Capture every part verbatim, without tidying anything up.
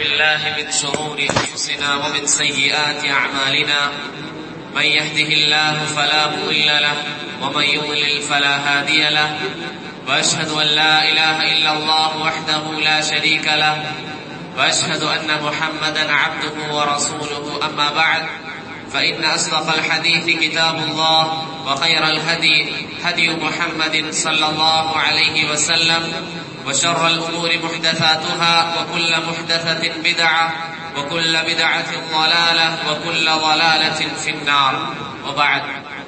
بالله من شرور أنفسنا ومن سيئات أعمالنا من يهده الله فلا مضل له ومن يضلل فلا هادي له وأشهد أن لا إله إلا الله وحده لا شريك له وأشهد أن محمدا عبده ورسوله أما بعد فإن أصدق الحديث كتاب الله وخير الهدي هدي محمد صلى الله عليه وسلم وشر الأمور محدثاتها وكل محدثة بدعة وكل بدعة ضلالة وكل ضلالة في النار وبعد.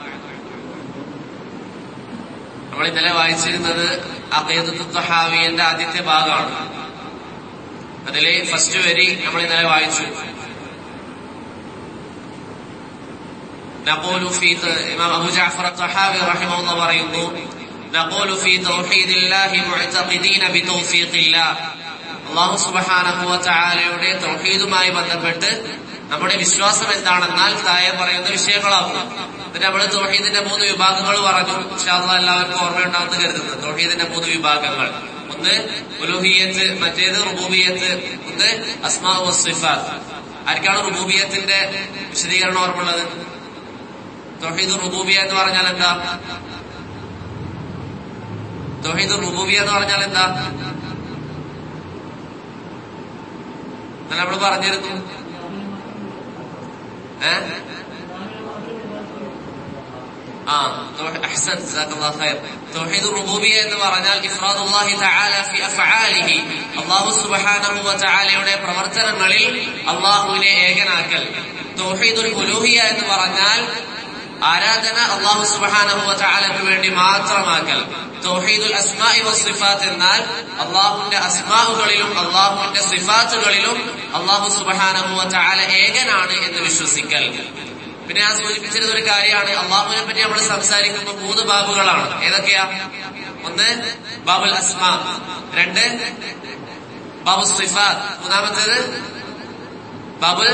നമ്മൾ ഇന്നലെ വായിച്ചിരുന്നത് അഖീദത്തുൽ തഹാവിയുടെ ആദ്യത്തെ ഭാഗമാണ്. അതിലെ ഫസ്റ്റ് വരി നമ്മൾ ഇന്നലെ വായിച്ചു. نقول في إمام أبو جعفر الطحاوي رحمه الله പറയുന്നു نقول في توحيد الله معتقدين بتوفيق الله. അല്ലാഹു സുബ്ഹാനഹു വ തആലയുടെ തൗഹീദുമായി ബന്ധപ്പെട്ട് നമ്മുടെ വിശ്വാസം എന്താണെന്നാൽ താഴെ പറയുന്ന വിഷയങ്ങളാകും. എന്നിട്ട് നമ്മൾ തൗഹീദിന്റെ മൂന്ന് വിഭാഗങ്ങൾ പറഞ്ഞു. ഇൻഷാ അല്ലാഹ് എല്ലാവർക്കും ഓർമ്മയുണ്ടാവുമെന്ന് കരുതുന്നു. തൗഹീദിന്റെ മൂന്ന് വിഭാഗങ്ങൾ: ഒന്ന് ഉലൂഹിയ്യത്ത്, മറ്റേത് റുബൂബിയ്യത്ത്, ഒന്ന് അസ്മാഉ വസ്സിഫാത്ത്. ആർക്കാണ് റുബൂബിയ്യത്തിന്റെ വിശദീകരണം ഓർമ്മയുള്ളത്? തൗഹീദുർ റുബൂബിയ്യ എന്ന് പറഞ്ഞാൽ എന്താ? തൗഹീദുർ റുബൂബിയ്യ എന്ന് പറഞ്ഞാൽ എന്താ? നമ്മൾ പറഞ്ഞിരുന്നു. ഏഹ് ആ അഹ്സൻ, ജസാക്കല്ലാഹു ഖൈർ. തൗഹീദുർ റുബൂബിയ്യ എന്ന് പറഞ്ഞാൽ ഇഫ്റാദുല്ലാഹി തആല ഫി അഫ്ആലിഹി, അല്ലാഹു സുബ്ഹാനഹു വ തആലയുടെ പ്രവർത്തനങ്ങളിൽ അല്ലാഹുവിനെ ഏകനാക്കൽ. തൗഹീദുൽ ഉലൂഹിയ്യ എന്ന് പറഞ്ഞാൽ ആരാധന അല്ലാഹു സുബ്ഹാനഹു വ തആലയ്ക്ക് വേണ്ടി മാത്രമാക്കൽ. തൗഹീദുൽ അസ്മാഇ വസ്സിഫാത്ത് എന്നാൽ അല്ലാഹുവിന്റെ അസ്മാഉകളിലും അല്ലാഹുവിന്റെ സിഫാത്തുകളിലും അല്ലാഹു സുബ്ഹാനഹു വ തആല ഏകനാണ് എന്ന് വിശ്വസിക്കൽ. പിന്നെ ഞാൻ സൂചിപ്പിച്ചിരുന്ന ഒരു കാര്യമാണ്, അള്ളാഹുവിനെ പറ്റി നമ്മൾ സംസാരിക്കുമ്പോൾ മൂന്ന് ബാബുകളാണ്. ഏതൊക്കെയാ? ഒന്ന് ബാബുൽ അസ്മാ, രണ്ട് ബാബുൽ സിഫാത്ത്, മൂന്നാമത്തേത് ബാബുൽ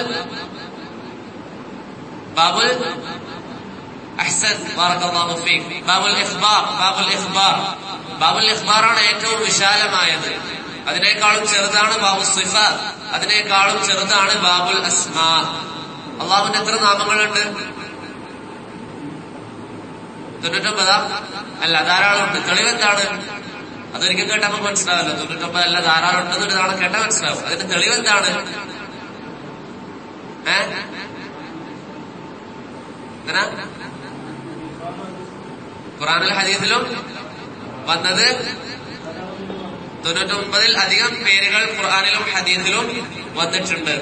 ബാബുൽ അഹ്സൻ ബറകല്ലാഹു ഫീക് ബാബുൽ ഇഖ്ബാർ. ബാബുൽ ഇഖ്ബാർ ബാബുൽ ഇഖ്ബാറാണ് ഏറ്റവും വിശാലമായത്. അതിനേക്കാളും ചെറുതാണ് ബാബുൽ സിഫാത്ത്, അതിനേക്കാളും ചെറുതാണ് ബാബുൽ അസ്മാ. അള്ളാഹുവിന്റെ എത്ര നാമങ്ങളുണ്ട്? തൊണ്ണൂറ്റൊമ്പതാ? അല്ല, ധാരാളം ഉണ്ട്. തെളിവെന്താണ്? അതൊരിക്കൽ കേട്ടാൽ നമുക്ക് മനസ്സിലാവല്ലോ. തൊണ്ണൂറ്റൊമ്പത് അല്ല, ധാരാളം ഉണ്ടെന്നൊരു തവണ കേട്ടാൽ മനസ്സിലാവും. അതിന്റെ തെളിവെന്താണ്? ഏ അങ്ങനെ ഖുർആനിലും ഹദീസിലും വന്നത് തൊണ്ണൂറ്റൊമ്പതിൽ അധികം പേരുകൾ ഖുർആനിലും ഹദീസിലും വന്നിട്ടുണ്ട്.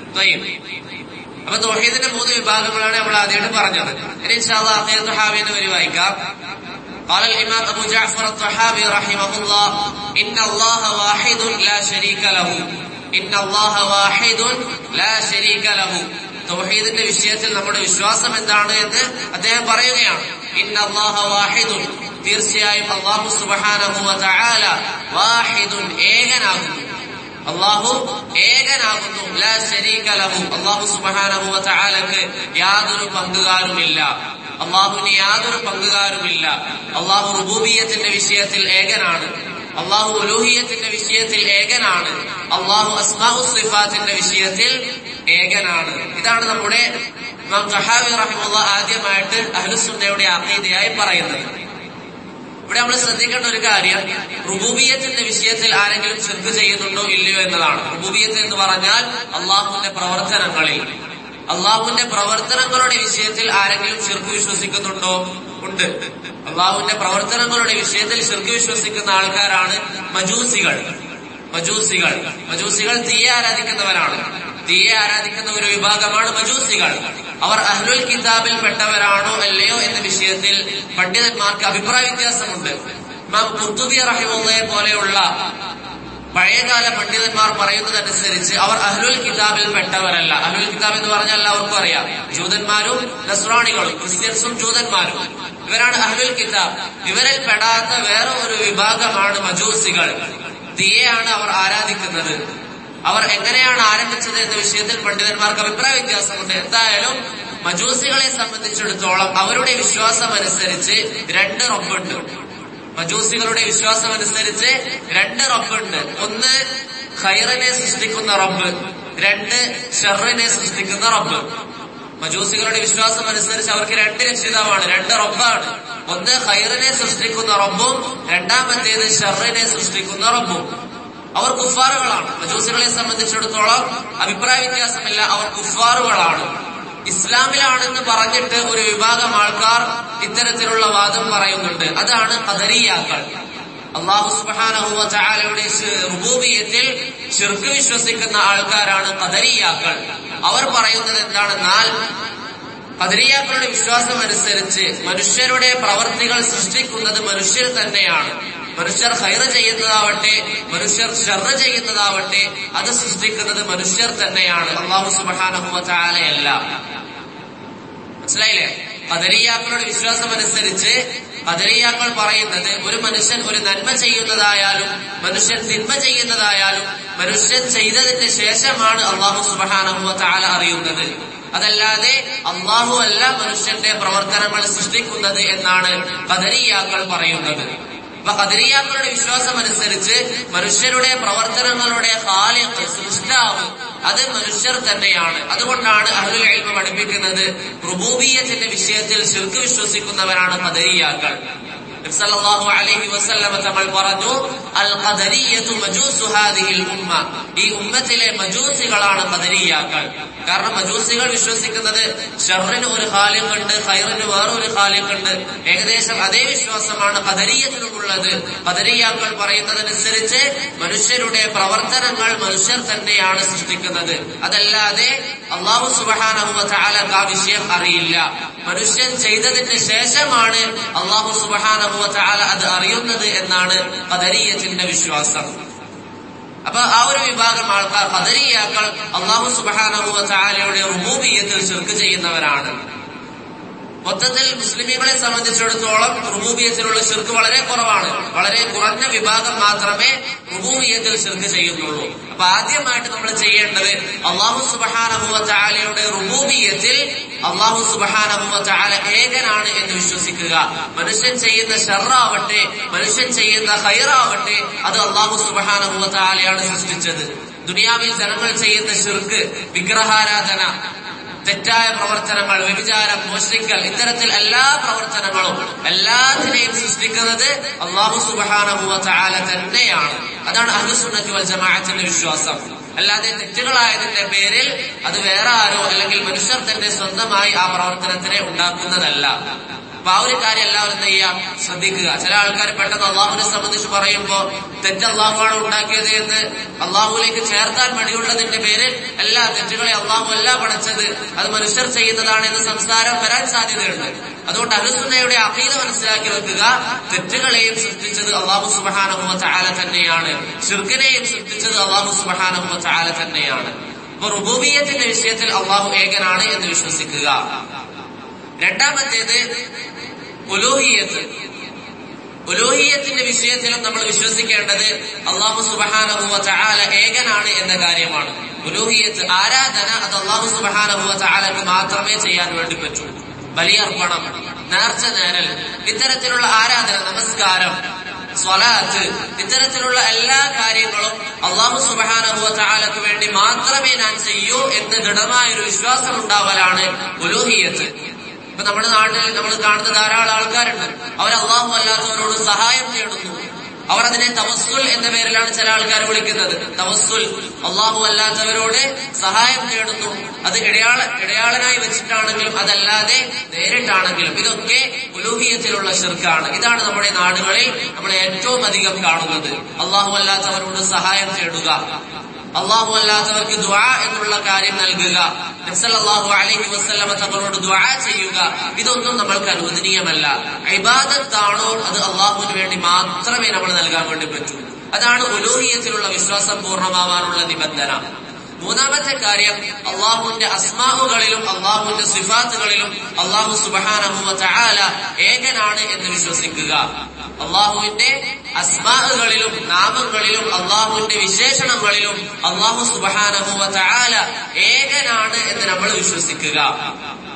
അപ്പൊ തൗഹീദിന്റെ മൂന്ന് വിഭാഗങ്ങളാണ് നമ്മൾ ആദ്യമായിട്ട് പറഞ്ഞത്. ഇനി ഇൻഷാ അല്ലാഹ് അഖീദത്തുൽ തഹാവിയെ വരി വായിക്കാം. قال الإمام أبو جعفر الطحاوي رحمه الله إن الله واحد لا شريك له إن الله واحد لا شريك له. തൗഹീദിന്റെ വിഷയത്തിൽ നമ്മുടെ വിശ്വാസം എന്താണ് എന്ന് അദ്ദേഹം പറയുകയാണ്. ഇന്ന അല്ലാഹ വാഹിദുൻ, തീർച്ചയായും അല്ലാഹു സുബ്ഹാനഹു വ തആല വാഹിദുൻ, ഏകനാകുന്നു. അല്ലാഹു ഏകനാകുന്നു. ലാ ശരീക ലഹു, അല്ലാഹു സുബ്ഹാനഹു വ തആലക്ക് യാതൊരു പങ്കുകാരുമില്ല. അല്ലാഹുവിന് യാതൊരു പങ്കുകാരുമില്ല. അല്ലാഹു റുബൂബിയ്യത്തിന്റെ വിഷയത്തിൽ ഏകനാണ്. അല്ലാഹു ഉലൂഹിയ്യത്തിന്റെ വിഷയത്തിൽ ഏകനാണ്. അല്ലാഹു അസ്മാഉ സിഫാത്തിന്റെ വിഷയത്തിൽ ഏകനാണ്. ഇതാണ് നമ്മുടെ ഇമാം തഹാവി റഹിമഹുല്ലാഹ് ആദ്യമായിട്ട് അഹ്ലുസുന്നയുടെ അഖീദയായി പറയുന്നത്. ഇവിടെ നമ്മൾ ശ്രദ്ധിക്കേണ്ട ഒരു കാര്യം, റുബൂബിയ്യത്തിന്റെ വിഷയത്തിൽ ആരെങ്കിലും ശിർക്ക് ചെയ്യുന്നുണ്ടോ ഇല്ലയോ എന്നതാണ്. റുബൂബിയ്യത്ത് എന്ന് പറഞ്ഞാൽ അള്ളാഹുവിന്റെ പ്രവർത്തനങ്ങളിൽ, അള്ളാഹുവിന്റെ പ്രവർത്തനങ്ങളുടെ വിഷയത്തിൽ ആരെങ്കിലും ശിർക്ക് വിശ്വസിക്കുന്നുണ്ടോ? ഉണ്ട്. അള്ളാഹുവിന്റെ പ്രവർത്തനങ്ങളുടെ വിഷയത്തിൽ ശിർക്ക് വിശ്വസിക്കുന്ന ആൾക്കാരാണ് മജൂസികൾ. മജൂസികൾ മജൂസികൾ തീയെ ആരാധിക്കുന്നവരാണ്. തീയെ ആരാധിക്കുന്ന ഒരു വിഭാഗമാണ് മജൂസികൾ. അവർ അഹ്ലുൽ കിതാബിൽ പെട്ടവരാണോ അല്ലയോ എന്ന വിഷയത്തിൽ പണ്ഡിതന്മാർക്ക് അഭിപ്രായ വ്യത്യാസമുണ്ട്. ഇമാം ഖുർത്തുബി റഹിമഹുള്ളയെ പോലെയുള്ള പഴയകാല പണ്ഡിതന്മാർ പറയുന്നതനുസരിച്ച് അവർ അഹ്ലുൽ കിതാബിൽ പെട്ടവരല്ല. അഹ്ലുൽ കിതാബ് എന്ന് പറഞ്ഞാൽ എല്ലാവർക്കും അറിയാം, ജൂതന്മാരും നസ്രാണികളും, ക്രിസ്ത്യൻസും ജൂതന്മാരും, ഇവരാണ് അഹ്ലുൽ കിതാബ്. ഇവരിൽ പെടാത്ത വേറെ ഒരു വിഭാഗമാണ് മജൂസികൾ. തീയെയാണ് അവർ ആരാധിക്കുന്നത്. അവർ എങ്ങനെയാണ് ആരംഭിച്ചത് എന്ന വിഷയത്തിൽ പണ്ഡിതന്മാർക്ക് അഭിപ്രായ വ്യത്യാസമുണ്ട്. എന്തായാലും മജൂസികളെ സംബന്ധിച്ചിടത്തോളം അവരുടെ വിശ്വാസം അനുസരിച്ച് രണ്ട് റബ്ബുണ്ട്. മജൂസികളുടെ വിശ്വാസം അനുസരിച്ച് രണ്ട് റബ്ബുണ്ട്. ഒന്ന് ഖൈറിനെ സൃഷ്ടിക്കുന്ന റബ്ബ്, രണ്ട് ഷർറിനെ സൃഷ്ടിക്കുന്ന റബ്ബ്. മജൂസികളുടെ വിശ്വാസം അനുസരിച്ച് അവർക്ക് രണ്ട് രക്ഷിതാവാണ്, രണ്ട് റബ്ബാണ്. ഒന്ന് ഖൈറിനെ സൃഷ്ടിക്കുന്ന റബ്ബും രണ്ടാമത്തേത് ഷർറിനെ സൃഷ്ടിക്കുന്ന റബ്ബും. അവർ കുഫാറുകളാണ്. മജൂസികളെ സംബന്ധിച്ചിടത്തോളം അഭിപ്രായ വ്യത്യാസമില്ല, അവർ കുഫാറുകളാണ്. ഇസ്ലാമിലാണെന്ന് പറഞ്ഞിട്ട് ഒരു വിഭാഗം ആൾക്കാർ ഇത്തരത്തിലുള്ള വാദം പറയുന്നുണ്ട്. അതാണ് ഖദരിയാക്കൾ. അല്ലാഹു സുബ്ഹാനഹു വ തആലയുടെ റുബൂബിയത്തിൽ ശിർക്ക് വിശ്വസിക്കുന്ന ആൾക്കാരാണ് ഖദരിയാക്കൾ. അവർ പറയുന്നത് എന്താണെന്നാൽ, ഖദരിയാക്കളുടെ വിശ്വാസം അനുസരിച്ച് മനുഷ്യരുടെ പ്രവർത്തികൾ സൃഷ്ടിക്കുന്നത് മനുഷ്യർ തന്നെയാണ്. മനുഷ്യർ ഖൈറ് ചെയ്യുന്നതാവട്ടെ മനുഷ്യർ ശർറ് ചെയ്യുന്നതാവട്ടെ അത് സൃഷ്ടിക്കുന്നത് മനുഷ്യർ തന്നെയാണ്, അല്ലാഹു സുബ്ഹാനഹു വ തആലയല്ല. മനസ്സിലായില്ലേ? ഖദരിയാക്കളുടെ വിശ്വാസം അനുസരിച്ച് ഖദരിയാക്കൾ പറയുന്നത് ഒരു മനുഷ്യൻ ഒരു നന്മ ചെയ്യുന്നതായാലും മനുഷ്യൻ തിന്മ ചെയ്യുന്നതായാലും മനുഷ്യൻ ചെയ്തതിന് ശേഷമാണ് അല്ലാഹു സുബ്ഹാനഹു വ തആല അറിയുന്നത്. അതല്ലാതെ അല്ലാഹു അല്ല മനുഷ്യന്റെ പ്രവർത്തനങ്ങൾ സൃഷ്ടിക്കുന്നത് എന്നാണ് ഖദരിയാക്കൾ പറയുന്നത്. അപ്പൊ ഖദരിയാക്കളുടെ വിശ്വാസം അനുസരിച്ച് മനുഷ്യരുടെ പ്രവർത്തനങ്ങളുടെ ഖാലിഖ്, സൃഷ്ടാവ് അത് മനുഷ്യർ തന്നെയാണ്. അതുകൊണ്ടാണ് അഹ്ലുൽ ഇൽമ് പഠിപ്പിക്കുന്നത് റുബൂബിയ്യത്തിന്റെ വിഷയത്തിൽ ശിർക്ക് വിശ്വസിക്കുന്നവരാണ് ഖദരിയാക്കൾ. നബി സല്ലല്ലാഹു അലൈഹി വസല്ലം തങ്ങൾ പറഞ്ഞു, അൽ ഖദരിയ്യതു മജൂസു ഹാദിഹിൽ ഉമ്മ, ഈ ഉമ്മത്തിലെ മജൂസികളാണ് ഖദരിയാക്കൾ. കാരണം മജൂസികൾ വിശ്വസിക്കുന്നത് ഷർറിന് ഒരു ഖാലിഖുണ്ട്, ഖൈറിന് വേറൊരു ഖാലിഖുണ്ട്. ഏകദേശം അതേ വിശ്വാസമാണ് ഖദരിയ്യത്തിനുമുള്ളത്. ഖദരിയാക്കൾ പറയുന്നതനുസരിച്ച് മനുഷ്യരുടെ പ്രവർത്തനങ്ങൾ മനുഷ്യർ തന്നെയാണ് സൃഷ്ടിക്കുന്നത്. അതല്ലാതെ അല്ലാഹു സുബ്ഹാനഹു വ തആലക്ക് ആ വിഷയം അറിയില്ല. മനുഷ്യൻ ചെയ്തതിന് ശേഷമാണ് അല്ലാഹു സുബ്ഹാനഹു വ തആല അത് അറിയുന്നത് എന്നാണ് ഖദരിയ്യത്തിന്റെ വിശ്വാസം. അപ്പൊ ആ ഒരു വിഭാഗം ആൾക്കാർ ഖദരിയാക്കൾ അല്ലാഹു സുബ്ഹാനഹു വ തആലയുടെ റുബൂബിയ്യത്തിൽ ശിർക്ക് ചെയ്യുന്നവരാണ്. മൊത്തത്തിൽ മുസ്ലിമീങ്ങളെ സംബന്ധിച്ചിടത്തോളം റുബൂബിയ്യത്തിലുള്ള ശിർക്ക് വളരെ കുറവാണ്. വളരെ കുറഞ്ഞ വിഭാഗം മാത്രമേ റുബൂബിയ്യത്തിൽ ശിർക്ക് ചെയ്യുന്നുള്ളൂ. അപ്പൊ ആദ്യമായിട്ട് നമ്മൾ ചെയ്യേണ്ടത് അല്ലാഹു സുബ്ഹാനഹു വ തആലയുടെ റുബൂബിയ്യത്തിൽ അല്ലാഹു സുബ്ഹാനഹു വ തആല ഏകനാണ് എന്ന് വിശ്വസിക്കുക. മനുഷ്യൻ ചെയ്യുന്ന ഷർറാവട്ടെ മനുഷ്യൻ ചെയ്യുന്ന ഖൈറാവട്ടെ അത് അല്ലാഹു സുബ്ഹാനഹു വ തആലയാണ് സൃഷ്ടിച്ചത്. ദുനിയാവിൽ ജനങ്ങൾ ചെയ്യുന്ന ശിർക്ക്, വിഗ്രഹാരാധന, തെറ്റായ പ്രവർത്തനങ്ങൾ, വ്യഭിചാരം, മോഷ്ടിക്കൽ, ഇത്തരത്തിൽ എല്ലാ പ്രവർത്തനങ്ങളും എല്ലാത്തിനെയും സൃഷ്ടിക്കുന്നത് അല്ലാഹു സുബ്ഹാനഹു വ തആല തന്നെയാണ്. അതാണ് അഹ്ലുസുന്നത്തി വൽ ജമാഅത്തിന്റെ വിശ്വാസം. അല്ലാതെ തെറ്റുകളായതിന്റെ പേരിൽ അത് വേറെ ആരോ അല്ലെങ്കിൽ മനുഷ്യർ തന്നെ സ്വന്തമായി ആ പ്രവർത്തനത്തിനെ ഉണ്ടാക്കുന്നതല്ല. അപ്പൊ ആ ഒരു കാര്യം എല്ലാവരും എന്ത് ചെയ്യാം, ശ്രദ്ധിക്കുക. ചില ആൾക്കാർ പെട്ടെന്ന് അള്ളാഹുവിനെ സംബന്ധിച്ച് പറയുമ്പോ തെറ്റ് അള്ളാഹുവാണ് ഉണ്ടാക്കിയത് എന്ന് അള്ളാഹുവിലേക്ക് ചേർത്താൻ മടിയുള്ളതിന്റെ പേരിൽ എല്ലാ തെറ്റുകളെ അള്ളാഹു അല്ല പഠിച്ചത്, അത് മനുഷ്യർ ചെയ്യുന്നതാണ് എന്ന സംസാരം വരാൻ സാധ്യതയുണ്ട്. അതുകൊണ്ട് അഹ്ലുസുന്നയുടെ അഖീദ മനസ്സിലാക്കി വെക്കുക. തെറ്റുകളെയും സൃഷ്ടിച്ചത് അല്ലാഹു സുബ്ഹാനഹു വ തആല തന്നെയാണ്, ശിർക്കിനെയും സൃഷ്ടിച്ചത് അല്ലാഹു സുബ്ഹാനഹു വ തആല തന്നെയാണ്. അപ്പൊ റുബൂബിയ്യത്തിന്റെ വിഷയത്തിൽ അല്ലാഹു ഏകനാണ് എന്ന് വിശ്വസിക്കുക. രണ്ടാമത്തേത് ഉലൂഹിയ്യത്ത്. ഉലൂഹിയ്യത്തിന്റെ വിഷയത്തിലും നമ്മൾ വിശ്വസിക്കേണ്ടത് അല്ലാഹു സുബ്ഹാനഹു വ തആല ഏകനാണ് എന്ന കാര്യമാണ്. ഉലൂഹിയ്യത്ത്, ആരാധന, അത് അല്ലാഹു സുബ്ഹാനഹു വ തആലക്ക് മാത്രമേ ചെയ്യാൻ വേണ്ടി പറ്റൂ. ബലിയർപ്പണം, നേർച്ച നേരൽ, ഇത്തരത്തിലുള്ള ആരാധന, നമസ്കാരം, സ്വലാത്ത്, ഇത്തരത്തിലുള്ള എല്ലാ കാര്യങ്ങളും അല്ലാഹു സുബ്ഹാനഹു വ തആലക്ക് വേണ്ടി മാത്രമേ ഞാൻ ചെയ്യൂ എന്ന് ദൃഢമായൊരു വിശ്വാസം ഉണ്ടാവലാണ് ഉലൂഹിയ്യത്ത്. ഇപ്പൊ നമ്മുടെ നാട്ടിൽ നമ്മൾ കാണുന്ന ധാരാളം ആൾക്കാരുണ്ട്, അവർ അല്ലാഹു അല്ലാത്തവരോട് സഹായം തേടുന്നു. അവർ അതിനെ തവസ്സുൽ എന്ന പേരിലാണ് ചില ആൾക്കാർ വിളിക്കുന്നത്. തവസ്സുൽ, അല്ലാഹു അല്ലാത്തവരോട് സഹായം തേടുന്നു. അത് ഇടയാള ഇടയാളനായി വെച്ചിട്ടാണെങ്കിലും അതല്ലാതെ നേരിട്ടാണെങ്കിലും ഇതൊക്കെ ഉലൂഹിയ്യത്തിലുള്ള ശിർക്കാണ്. ഇതാണ് നമ്മുടെ നാടുകളിൽ നമ്മൾ ഏറ്റവും അധികം കാണുന്നത്. അല്ലാഹു അല്ലാത്തവരോട് സഹായം തേടുക, അല്ലാഹു അല്ലാത്തവർക്ക് ദുആ എന്നുള്ള കാര്യം നൽകുക, നബി സല്ലല്ലാഹു അലൈഹി വസല്ലമ തങ്ങളോട് ദുആ ചെയ്യുക, ഇതൊന്നും നമ്മൾക്ക് അനുവദനീയമല്ല. ഇബാദത്താണോ അത് അല്ലാഹുവിന് വേണ്ടി മാത്രമേ നമ്മൾ നൽകാൻ വേണ്ടി പറ്റൂ. അതാണ് ഉലൂഹിയ്യത്തിലുള്ള വിശ്വാസം പൂർണ്ണമാവാനുള്ള നിബന്ധന. മൂന്നാമത്തെ കാര്യം, അള്ളാഹുവിന്റെ അസ്മാഉകളിലും അള്ളാഹുവിന്റെ സിഫാത്തുകളിലും അള്ളാഹു സുബ്ഹാനഹു വ തആല ഏകനാണ് എന്ന് വിശ്വസിക്കുക. അള്ളാഹുവിന്റെ അസ്മാഉകളിലും നാമങ്ങളിലും അള്ളാഹുവിന്റെ വിശേഷണങ്ങളിലും അള്ളാഹു സുബ്ഹാനഹു വ തആല ഏകനാണ് എന്ന് നമ്മൾ വിശ്വസിക്കുക.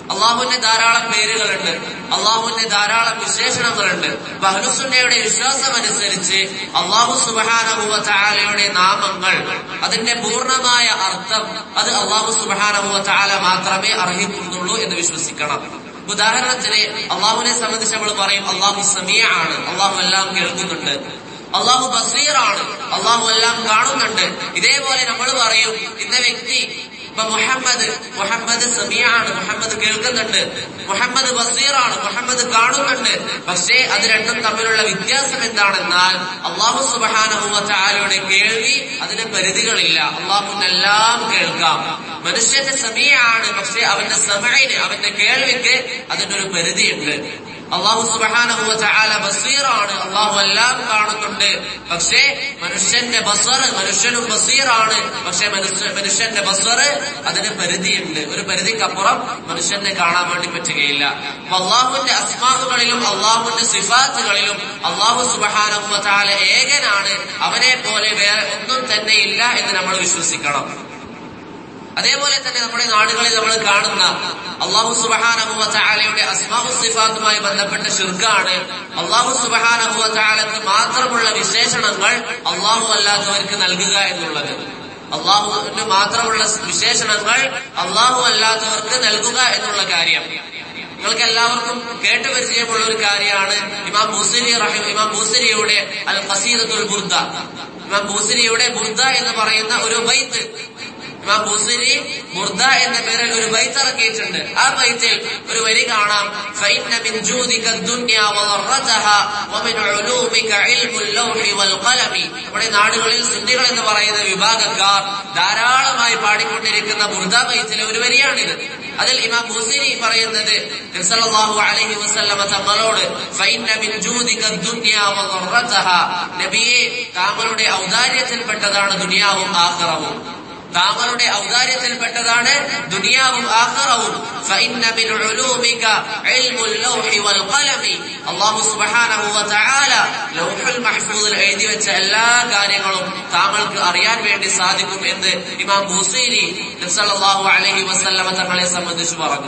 അള്ളാഹുവിന്റെ ധാരാളം പേരുകളുണ്ട്, അള്ളാഹുവിന്റെ ധാരാളം വിശേഷണങ്ങളുണ്ട്. അഹ്ലുസുന്നയുടെ വിശ്വാസമനുസരിച്ച് അള്ളാഹു സുബ്ഹാനഹു വ തആലയുടെ നാമങ്ങൾ, അതിന്റെ പൂർണ്ണമായ അർത്ഥം അത് അള്ളാഹു സുബ്ഹാനഹു വ തആല മാത്രമേ അർഹിക്കുന്നുള്ളൂ എന്ന് വിശ്വസിക്കണം. ഉദാഹരണത്തിന് അള്ളാഹുവിനെ സംബന്ധിച്ച് നമ്മൾ പറയും അള്ളാഹു സമീഅാണ്, അള്ളാഹു എല്ലാം കേൾക്കുന്നുണ്ട്. അള്ളാഹു ബസീറാണ്, അള്ളാഹു എല്ലാം കാണുന്നുണ്ട്. ഇതേപോലെ നമ്മൾ പറയും ഇന്ന വ്യക്തി ഇപ്പൊ മുഹമ്മദ് മുഹമ്മദ് സമീഅാണ്, മുഹമ്മദ് കേൾക്കുന്നുണ്ട്. മുഹമ്മദ് ബസീറാണ്, മുഹമ്മദ് കാണുന്നുണ്ട്. പക്ഷേ അത് രണ്ടും തമ്മിലുള്ള വ്യത്യാസം എന്താണെന്നാൽ അള്ളാഹു സുബ്ഹാനഹു വ തആലയുടെ കേൾവി അതിന് പരിധികളില്ല, അള്ളാഹുവിനെല്ലാം കേൾക്കാം. മനുഷ്യന്റെ സമീഅാണ്, പക്ഷെ അവന്റെ സമഇന്, അവന്റെ കേൾവിക്ക് അതിനൊരു പരിധിയുണ്ട്. അള്ളാഹു സുബ്ഹാനഹു വ തആല ബസീറാണ്, അള്ളാഹു എല്ലാം കാണുന്നുണ്ട്. പക്ഷേ മനുഷ്യന്റെ ബസർ, മനുഷ്യനും ബസീറാണ്, പക്ഷെ മനുഷ്യന്റെ ബസർ അതിന് പരിധിയുണ്ട്. ഒരു പരിധിക്കപ്പുറം മനുഷ്യനെ കാണാൻ വേണ്ടി പറ്റുകയില്ല. അപ്പൊ അള്ളാഹുവിന്റെ അസ്മാകളിലും അള്ളാഹുവിന്റെ സിഫാത്തുകളിലും അള്ളാഹു സുബ്ഹാനഹു വ തആല ഏകനാണ്, അവനെ പോലെ വേറെ ഒന്നും തന്നെ ഇല്ല എന്ന് നമ്മൾ വിശ്വസിക്കണം. അതേപോലെ തന്നെ നമ്മുടെ നാടുകളിൽ നമ്മൾ കാണുന്ന അള്ളാഹു സുബ്ഹാനഹു വ തആലയുടെ അസ്മാഉ സിഫാത്തുമായി ബന്ധപ്പെട്ട ശിർക്കാണ്. അള്ളാഹു സുബ്ഹാനഹു വ തആലക്ക് മാത്രമുള്ള വിശേഷണങ്ങൾ അള്ളാഹു അല്ലാത്തവർക്ക് നൽകുക എന്നുള്ളത്. അള്ളാഹുവിന് മാത്രമുള്ള വിശേഷണങ്ങൾ അള്ളാഹു അല്ലാത്തവർക്ക് നൽകുക എന്നുള്ള കാര്യം നിങ്ങൾക്ക് എല്ലാവർക്കും കേട്ടു പരിചയമുള്ള ഒരു കാര്യമാണ്. ഇമാം ബൂസിരി റഹിം ഇമാം ബൂസിരിയുടെ അൽ ഖസീദത്തുൽ ബുർദ, ഇമാം ബൂസിരിയുടെ ബുർദ എന്ന് പറയുന്ന ഒരു ബൈത്ത്, ഇമാം ബൂസിരി ബുർദ എന്ന പേരിൽ ഒരു ബൈത്ത് ഇറക്കിയിട്ടുണ്ട്. ആ ബൈത്തിൽ ഒരു വരി കാണാം, ഫഇന്ന മിൻ ജൂദിക ദുനിയ വദറതഹാ വമിൻ ഉലൂമിക ഇൽമുൽ ലൗഹി വൽ ഖലമി. നമ്മുടെ നാടുകളിൽ സുന്നികൾ എന്ന് പറയുന്ന വിഭാഗക്കാർ ധാരാളമായി പാടിക്കൊണ്ടിരിക്കുന്ന ബുർദ ബൈത്തിലെ ഒരു വരിയാണിത്. അതിൽ ഇമാം ബൂസിരി പറയുന്നത് നബി സല്ലല്ലാഹു അലൈഹി വസല്ലമ തങ്ങളോട് ഫഇന്ന മിൻ ജൂദിക ദുനിയ വദറതഹാ, നബിയെ താങ്കളുടെ ഔദാര്യത്തിൽപ്പെട്ടതാണ് ദുനിയാവും ആഖിറവും, താങ്കളുടെ ഔദാര്യത്തിൽപ്പെട്ടതാണ് ദുനിയാവും ആഖിറവും. ഫഇന്ന മിൻ ഉലൂമിക ഇൽമുൽ ലൗഹി വൽ ഖലമി, അല്ലാഹു സുബ്ഹാനഹു വ തആല ലൗഹുൽ മഹ്ഫൂദിൽ എഴുതി വെച്ച എല്ലാ കാര്യങ്ങളും താങ്കൾക്ക് അറിയാൻ വേണ്ടി സാധിക്കും എന്ന് ഇമാം ബൂസീരി നബി സല്ലല്ലാഹു അലൈഹി വസല്ലമ തങ്ങളെ സംബന്ധിച്ച് പറഞ്ഞു.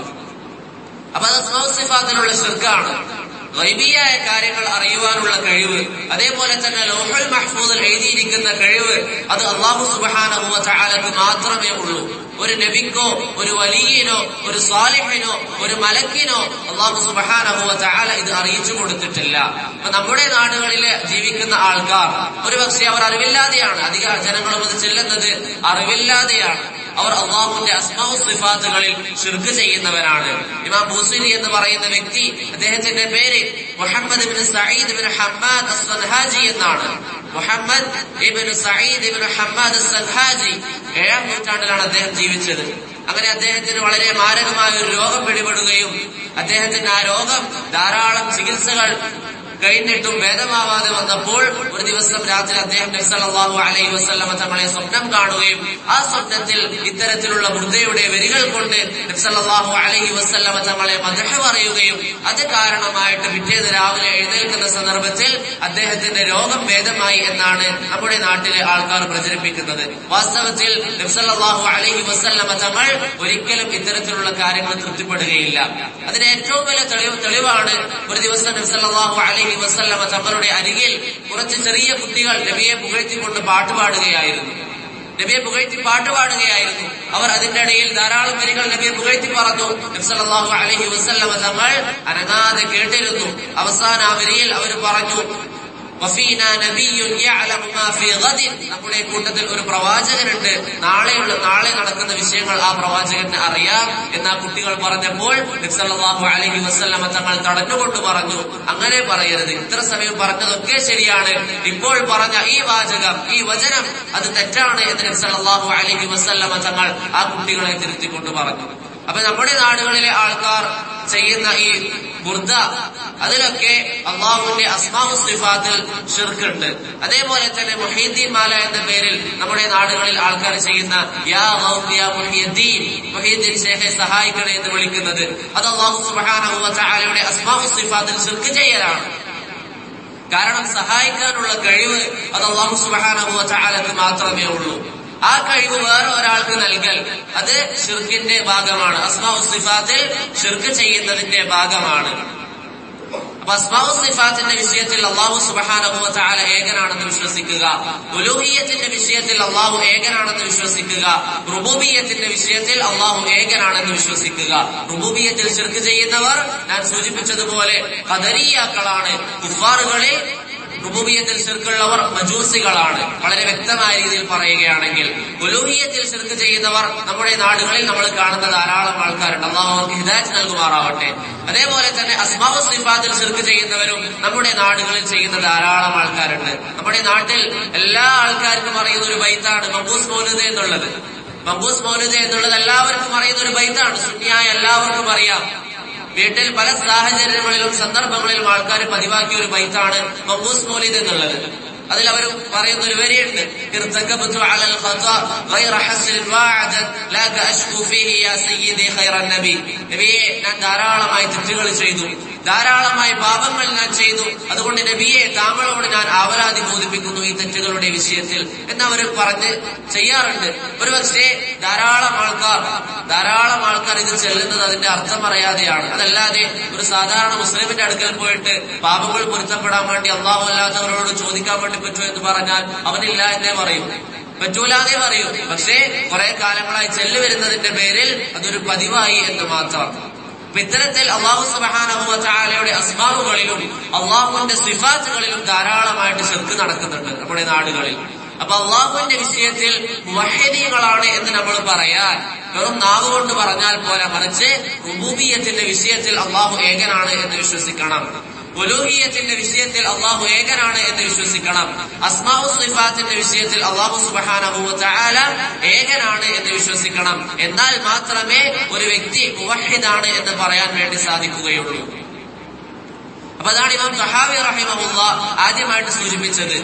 അപ്പൊ അത് അസ്മാഉ സിഫാത്തിലുള്ള ശിർക്കാണ്. ഗൈബിയായ കാര്യങ്ങൾ അറിയുവാനുള്ള കഴിവ്, അതേപോലെ തന്നെ ലൗഹുൽ മഹ്ഫൂദിൽ എഴുതിയിരിക്കുന്ന കഴിവ് അത് അല്ലാഹു സുബ്ഹാനഹു വ തആലക്ക് മാത്രമേ ഉള്ളൂ. ഒരു നബിക്കോ ഒരു വലിയനോ ഒരു സാലിഹിനോ ഒരു മലക്കിനോ അല്ലാഹു സുബ്ഹാനഹു വ തആല ഇത് അറിയിച്ചു കൊടുത്തിട്ടില്ല. അപ്പൊ നമ്മുടെ നാടുകളിലെ ജീവിക്കുന്ന ആൾക്കാർ ഒരുപക്ഷെ അവർ അറിവില്ലാതെയാണ്, അധിക ജനങ്ങളും അത് ചെല്ലുന്നത് അറിവില്ലാതെയാണ്. അവർ അള്ളാഹുവിന്റെ അസ്മാഉ സിഫാത്തുകളിൽ ശിർക്ക് ചെയ്യുന്നവരാണ്. ഇമാം ബൂസിരി എന്ന് പറയുന്ന വ്യക്തി, അദ്ദേഹത്തിന്റെ പേര് മുഹമ്മദ് ഇബ്നു സഈദ് ഇബ്നു ഹമ്മാദ് അസ്-സൻഹാജി എന്നാണ്. മുഹമ്മദ് ഇബ്നു സഈദ് ഇബ്നു ഹമ്മാദ് അസ്-സൻഹാജി ഏഴാം നൂറ്റാണ്ടിലാണ് അദ്ദേഹം ജീവിച്ചത്. അങ്ങനെ അദ്ദേഹത്തിന് വളരെ മാരകമായ ഒരു രോഗം പിടിപെടുകയും അദ്ദേഹത്തിന് ആ രോഗം ധാരാളം ചികിത്സകൾ കഴിഞ്ഞിട്ടും ഭേദമാവാതെ വന്നപ്പോൾ ഒരു ദിവസം രാത്രി അദ്ദേഹം നബി സല്ലല്ലാഹു അലൈഹി വസല്ലമ തങ്ങളെ സ്വപ്നം കാണുകയും ആ സ്വപ്നത്തിൽ ഇത്തരത്തിലുള്ള ബുർദയുടെ വരികൾ കൊണ്ട് നബി സല്ലല്ലാഹു അലൈഹി വസല്ലമ തങ്ങളെ മദ്ഹ് പറയുകയും അത് കാരണമായിട്ട് പിറ്റേന്ന് രാവിലെ എഴുന്നേൽക്കുന്ന സന്ദർഭത്തിൽ അദ്ദേഹത്തിന്റെ രോഗം ഭേദമായി എന്നാണ് നമ്മുടെ നാട്ടിലെ ആൾക്കാർ പ്രചരിപ്പിക്കുന്നത്. വാസ്തവത്തിൽ നബി സല്ലല്ലാഹു അലൈഹി വസല്ലമ തങ്ങൾ ഒരിക്കലും ഇത്തരത്തിലുള്ള കാര്യങ്ങൾ തൃപ്തിപ്പെടുകയില്ല. അതിന് ഏറ്റവും വലിയ തെളിവ് തെളിവാണ് ഒരു ദിവസം നബി സല്ലല്ലാഹു അലൈഹി വസല്ലമ തങ്ങളുടെ അരികിൽ കുറച്ച് ചെറിയ കുട്ടികൾ നബിയെ പുകഴ്ത്തിക്കൊണ്ട് പാട്ടുപാടുകയായിരുന്നു. നബിയെ പുകഴ്ത്തി പാട്ടുപാടുകയായിരുന്നു. അവർ അതിന്റെ ഇടയിൽ ധാരാളം വരികൾ നബിയെ പുകഴ്ത്തി പറഞ്ഞു. നബി സല്ലല്ലാഹു അലൈഹി വസല്ലമ തങ്ങൾ അനങ്ങാതെ കേട്ടിരുന്നു. അവസാന ആ വരിയിൽ അവർ പറഞ്ഞു, വഫീനാ നബിയ്യുൻ യഅലമു മാ ഫീ ഗദിൻ, നമ്മുടെ കൂട്ടത്തിൽ ഒരു പ്രവാചകനുണ്ട്, നാളെയുള്ള നാളെ നടക്കുന്ന വിഷയങ്ങൾ ആ പ്രവാചകന് അറിയാം എന്ന് ആ കുട്ടികൾ പറഞ്ഞപ്പോൾ നബി സല്ലല്ലാഹു അലൈഹി വസല്ലമ തങ്ങൾ തടഞ്ഞുകൊണ്ട് പറഞ്ഞു, അങ്ങനെ പറയരുത്, ഇത്ര സമയം പറഞ്ഞതൊക്കെ ശരിയാണ്, ഇപ്പോൾ പറഞ്ഞ ഈ വാചകം ഈ വചനം അത് തെറ്റാണ് എന്ന് നബി സല്ലല്ലാഹു അലൈഹി വസല്ലമ തങ്ങൾ ആ കുട്ടികളെ തിരുത്തിക്കൊണ്ട് പറഞ്ഞു. അപ്പൊ നമ്മുടെ നാടുകളിലെ ആൾക്കാർ ചെയ്യുന്ന ഈ ബുർദ, അതിലൊക്കെ അള്ളാഹുവിന്റെ അസ്മാഉ സിഫാത്തിൽ ശിർക്കുണ്ട്. അതേപോലെ തന്നെ മുഹീദ്ദീൻ മാല എന്ന പേരിൽ നമ്മുടെ നാടുകളിൽ ആൾക്കാർ ചെയ്യുന്ന യാ ഗൗസ് യാ മുഹീദ്ദീൻ, മുഹീദ്ദീൻ ശേഖെ സഹായിക്കണേ എന്ന് വിളിക്കുന്നത്, അത് അല്ലാഹു സുബ്ഹാനഹു വ തആലയുടെ അസ്മാഉ സിഫാത്തിൽ ശിർക്ക് ചെയ്യലാണ്. കാരണം സഹായിക്കാനുള്ള കഴിവ് അത് അല്ലാഹു സുബ്ഹാനഹു വ തആലക്ക് മാത്രമേ ഉള്ളൂ. ആ കഴിവ് വേറെ ഒരാൾക്ക് നൽകൽ അത് ശിർക്കിന്റെ ഭാഗമാണ്. അസ്മാഉ സിഫാത്തിൽ ശിർക്ക് ചെയ്യുന്നതിന്റെ ഭാഗമാണ്. അപ്പൊ അസ്മാഉ സിഫാത്തിന്റെ വിഷയത്തിൽ അല്ലാഹു സുബ്ഹാനഹു വ തആല ഏകനാണെന്ന് വിശ്വസിക്കുക, ഉലൂഹിയ്യത്തിന്റെ വിഷയത്തിൽ അല്ലാഹു ഏകനാണെന്ന് വിശ്വസിക്കുക, റുബൂബിയ്യത്തിന്റെ വിഷയത്തിൽ അല്ലാഹു ഏകനാണെന്ന് വിശ്വസിക്കുക. റുബൂബിയ്യത്തിൽ ശിർക്ക് ചെയ്യുന്നവർ ഞാൻ സൂചിപ്പിച്ചതുപോലെ ഖദരിയാക്കളാണ്. കുഫാറുകളിൽ റുബൂബിയ്യത്തിൽ ശിർക്കുള്ളവർ മജൂസികളാണ്, വളരെ വ്യക്തമായ രീതിയിൽ പറയുകയാണെങ്കിൽ. ഉലൂഹിയ്യത്തിൽ ശിർക്ക് ചെയ്യുന്നവർ നമ്മുടെ നാടുകളിൽ നമ്മൾ കാണുന്ന ധാരാളം ആൾക്കാരുണ്ട്. അല്ലാഹു അവർക്ക് ഹിദായത്ത് നൽകുമാറാവട്ടെ. അതേപോലെ തന്നെ അസ്മാഉ സിഫാത്തിൽ ശിർക്ക് ചെയ്യുന്നവരും നമ്മുടെ നാടുകളിൽ ചെയ്യുന്ന ധാരാളം ആൾക്കാരുണ്ട്. നമ്മുടെ നാട്ടിൽ എല്ലാ ആൾക്കാർക്കും അറിയുന്ന ഒരു ബൈത്താണ് മഖ്ബൂസ് മൗലിദ് എന്നുള്ളത്. മഖ്ബൂസ് മൗലിദ് എന്നുള്ളത് എല്ലാവർക്കും അറിയുന്ന ഒരു ബൈത്താണ്, സുന്നിയായ എല്ലാവർക്കും അറിയാം. വീട്ടിൽ പല സാഹചര്യങ്ങളിലും സന്ദർഭങ്ങളിലും ആൾക്കാർ പതിവാക്കിയ ഒരു ബൈത്താണ് മഖ്ബൂസ് മൗലിദ് എന്നുള്ളത്. അതിൽ അവർ പറയുന്ന ഒരു വരിയുണ്ട്, ഇർതകബതു അലൽ ഖതാ ഗൈറ ഹസ്ൻ വഅദൻ ലാ അശ്കു ഫീഹി യാ സയ്യിദി ഖൈറൻ നബി. നബിയെ, ഞാൻ ധാരാളമായി തെറ്റുകൾ ചെയ്തു, ധാരാളമായി പാപങ്ങൾ ഞാൻ ചെയ്തു, അതുകൊണ്ട് നബിയെ താങ്കളോട് ഞാൻ ആവലാതി ബോധിപ്പിക്കുന്നു ഈ തെറ്റുകളുടെ വിഷയത്തിൽ എന്നവർ പറഞ്ഞ് ചെയ്യാറുണ്ട്. ഒരു പക്ഷേ ധാരാളം ആൾക്കാർ ധാരാളം ആൾക്കാർ ഇത് ചെല്ലുന്നത് അതിന്റെ അർത്ഥം അറിയാതെയാണ്. അതല്ലാതെ ഒരു സാധാരണ മുസ്ലിമിന്റെ അടുക്കൽ പോയിട്ട് പാപങ്ങൾ പൊരുത്തപ്പെടാൻ വേണ്ടി അള്ളാഹു അല്ലാത്തവരോട് ചോദിക്കാൻ വേണ്ടി പറ്റുമോ എന്ന് പറഞ്ഞാൽ അവനില്ല എന്നേ പറയും, പറ്റൂലാതെ പറയൂ. പക്ഷേ കുറെ കാലങ്ങളായി ചെല്ലു വരുന്നതിന്റെ പേരിൽ അതൊരു പതിവായി എന്ന് മാത്രം. ഇത്തരത്തിൽ അല്ലാഹു സുബ്ഹാനഹു വ തആലയുടെ അസ്മാഉകളിലും അല്ലാഹുവിന്റെ സിഫാത്തുകളിലും ധാരാളമായിട്ട് ശിർക്ക് നടക്കുന്നുണ്ട് നമ്മുടെ നാടുകളിൽ. അപ്പൊ അള്ളാഹുവിന്റെ വിഷയത്തിൽ മുവഹ്ഹിദീങ്ങളാണ് എന്ന് നമ്മൾ പറയാൻ വെറും നാവ് കൊണ്ട് പറഞ്ഞാൽ പോരാ, മറിച്ച് റുബൂബിയ്യത്തിന്റെ വിഷയത്തിൽ അള്ളാഹു ഏകനാണ് എന്ന് വിശ്വസിക്കണം, ഉലൂഹിയ്യത്തിന്റെ വിഷയത്തിൽ അള്ളാഹു ഏകനാണ് എന്ന് വിശ്വസിക്കണം, അസ്മാഉ സിഫാത്തിന്റെ വിഷയത്തിൽ അള്ളാഹു സുബ്ഹാനഹു വ തആല ഏകനാണ് എന്ന് വിശ്വസിക്കണം. എന്നാൽ മാത്രമേ ഒരു വ്യക്തി മുവഹ്ഹിദാണ് എന്ന് പറയാൻ വേണ്ടി സാധിക്കുകയുള്ളൂ. അപ്പൊ അതാണ് ഇമാം തഹാവി റഹിമഹുല്ലാഹ് ആദ്യമായിട്ട് സൂചിപ്പിച്ചത്.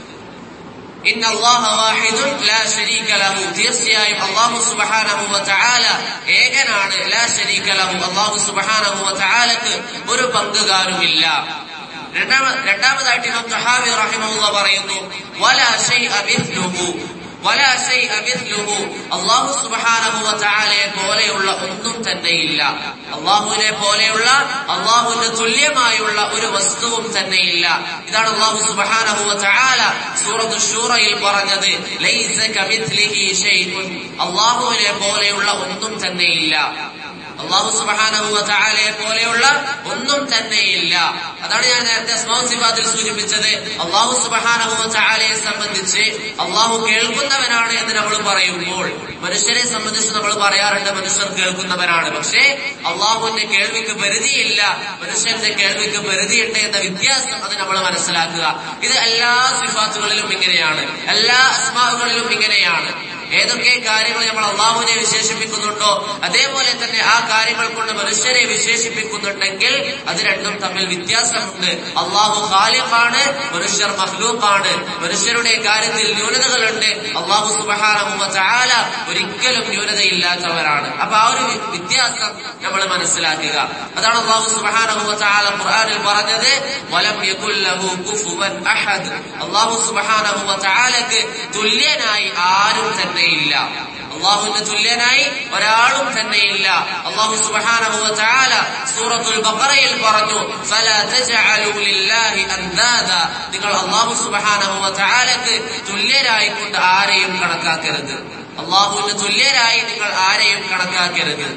ഇന്ന അല്ലാഹ വാഹിദുൻ ലാ ശരീക ലഹു. തീർച്ചയായും അല്ലാഹു സുബ്ഹാനഹു വ തആല ഏകനാണ്. ലാ ശരീക ലഹു, അല്ലാഹു സുബ്ഹാനഹു വ തആലക്ക് ഒരു പങ്കുകാരുമില്ല. രണ്ടാമതായിട്ട് ഇമാം തഹാവി റഹിമഹുല്ലാഹ് പറയുന്നു, വലാ ശൈഅ മിസ്ലുഹു വലാ ശൈഅ മിസ്ലുഹു. അല്ലാഹു സുബ്ഹാനഹു വ തആലയെ പോലെയുള്ള ഒന്നും തന്നെയില്ല. അല്ലാഹുവിനെ പോലെയുള്ള അല്ലാഹുവിന്റെ തുല്യമായുള്ള ഒരു വസ്തുവും തന്നെയില്ല. ഇതാണ് അല്ലാഹു സുബ്ഹാനഹു വ തആല സൂറത്തു ശൂറയിൽ പറഞ്ഞത്, ലൈസ കമിസ്ലിഹി ശൈഉൻ. അല്ലാഹുവിനെ പോലെയുള്ള ഒന്നും തന്നെയില്ല. അല്ലാഹു സുബ്ഹാനഹു വ തആലയെ പോലെയുള്ള ഒന്നും തന്നെയില്ല. അതാണ് ഞാൻ നേരത്തെ അസ്മാഉ സിഫാത്തിൽ സൂചിപ്പിച്ചത്. അല്ലാഹു സുബ്ഹാനഹു വ തആലയെ സംബന്ധിച്ച് അല്ലാഹു കേൾക്കുന്നവനാണ് എന്ന് നമ്മൾ പറയുമ്പോൾ, മനുഷ്യരെ സംബന്ധിച്ച് നമ്മൾ പറയാറുണ്ട് മനുഷ്യർ കേൾക്കുന്നവനാണ്. പക്ഷേ അല്ലാഹുവിന്റെ കേൾവിക്ക് പരിധിയില്ല, മനുഷ്യന്റെ കേൾവിക്ക് പരിധിയുണ്ട് എന്ന വ്യത്യാസം അത് നമ്മൾ മനസ്സിലാക്കുക. ഇത് എല്ലാ സിഫാത്തുകളിലും ഇങ്ങനെയാണ്, എല്ലാ അസ്മാഉകളിലും ഇങ്ങനെയാണ്. ഏതൊക്കെ കാര്യങ്ങൾ നമ്മൾ അള്ളാഹുവിനെ വിശേഷിപ്പിക്കുന്നുണ്ടോ അതേപോലെ തന്നെ ആ കാര്യങ്ങൾ കൊണ്ട് മനുഷ്യരെ വിശേഷിപ്പിക്കുന്നുണ്ടെങ്കിൽ അത് രണ്ടും തമ്മിൽ വ്യത്യാസമുണ്ട്. അള്ളാഹു ഖാലിഖാണ്, മനുഷ്യർ മഖ്ലൂഖാണ്. മനുഷ്യരുടെ കാര്യത്തിൽ ന്യൂനതകളുണ്ട്, അള്ളാഹു സുബ്ഹാനഹു വ തആല ഒരിക്കലും ന്യൂനതയില്ലാത്തവരാണ്. അപ്പൊ ആ ഒരു വ്യത്യാസം നമ്മൾ മനസ്സിലാക്കുക. അതാണ് അള്ളാഹു സുബ്ഹാനഹു വ തആല ഖുർആനിൽ പറഞ്ഞത്, വലം യകുൽ ലഹു കുഫുവൻ അഹദ്. അള്ളാഹു സുബ്ഹാനഹു വ തആലക്ക് തുല്യനായി ആരും തന്നെ ഇല്ല. അള്ളാഹുവിന്റെ തുല്യനായി ഒരാളും തന്നെയില്ല. അള്ളാഹു സുബ്ഹാനഹു വ തആല സൂറത്തുൽ ബഖറയിൽ പറഞ്ഞു, ഫലാ തജഅലു ലില്ലാഹി അൻദാദ. നിങ്ങൾ അള്ളാഹു സുബ്ഹാനഹു വ തആലക്ക് തുല്യരായി കൊണ്ട് ആരെയും കണക്കാക്കരുത്. അള്ളാഹുവിന് തുല്യരായി നിങ്ങൾ ആരെയും കണക്കാക്കരുത്.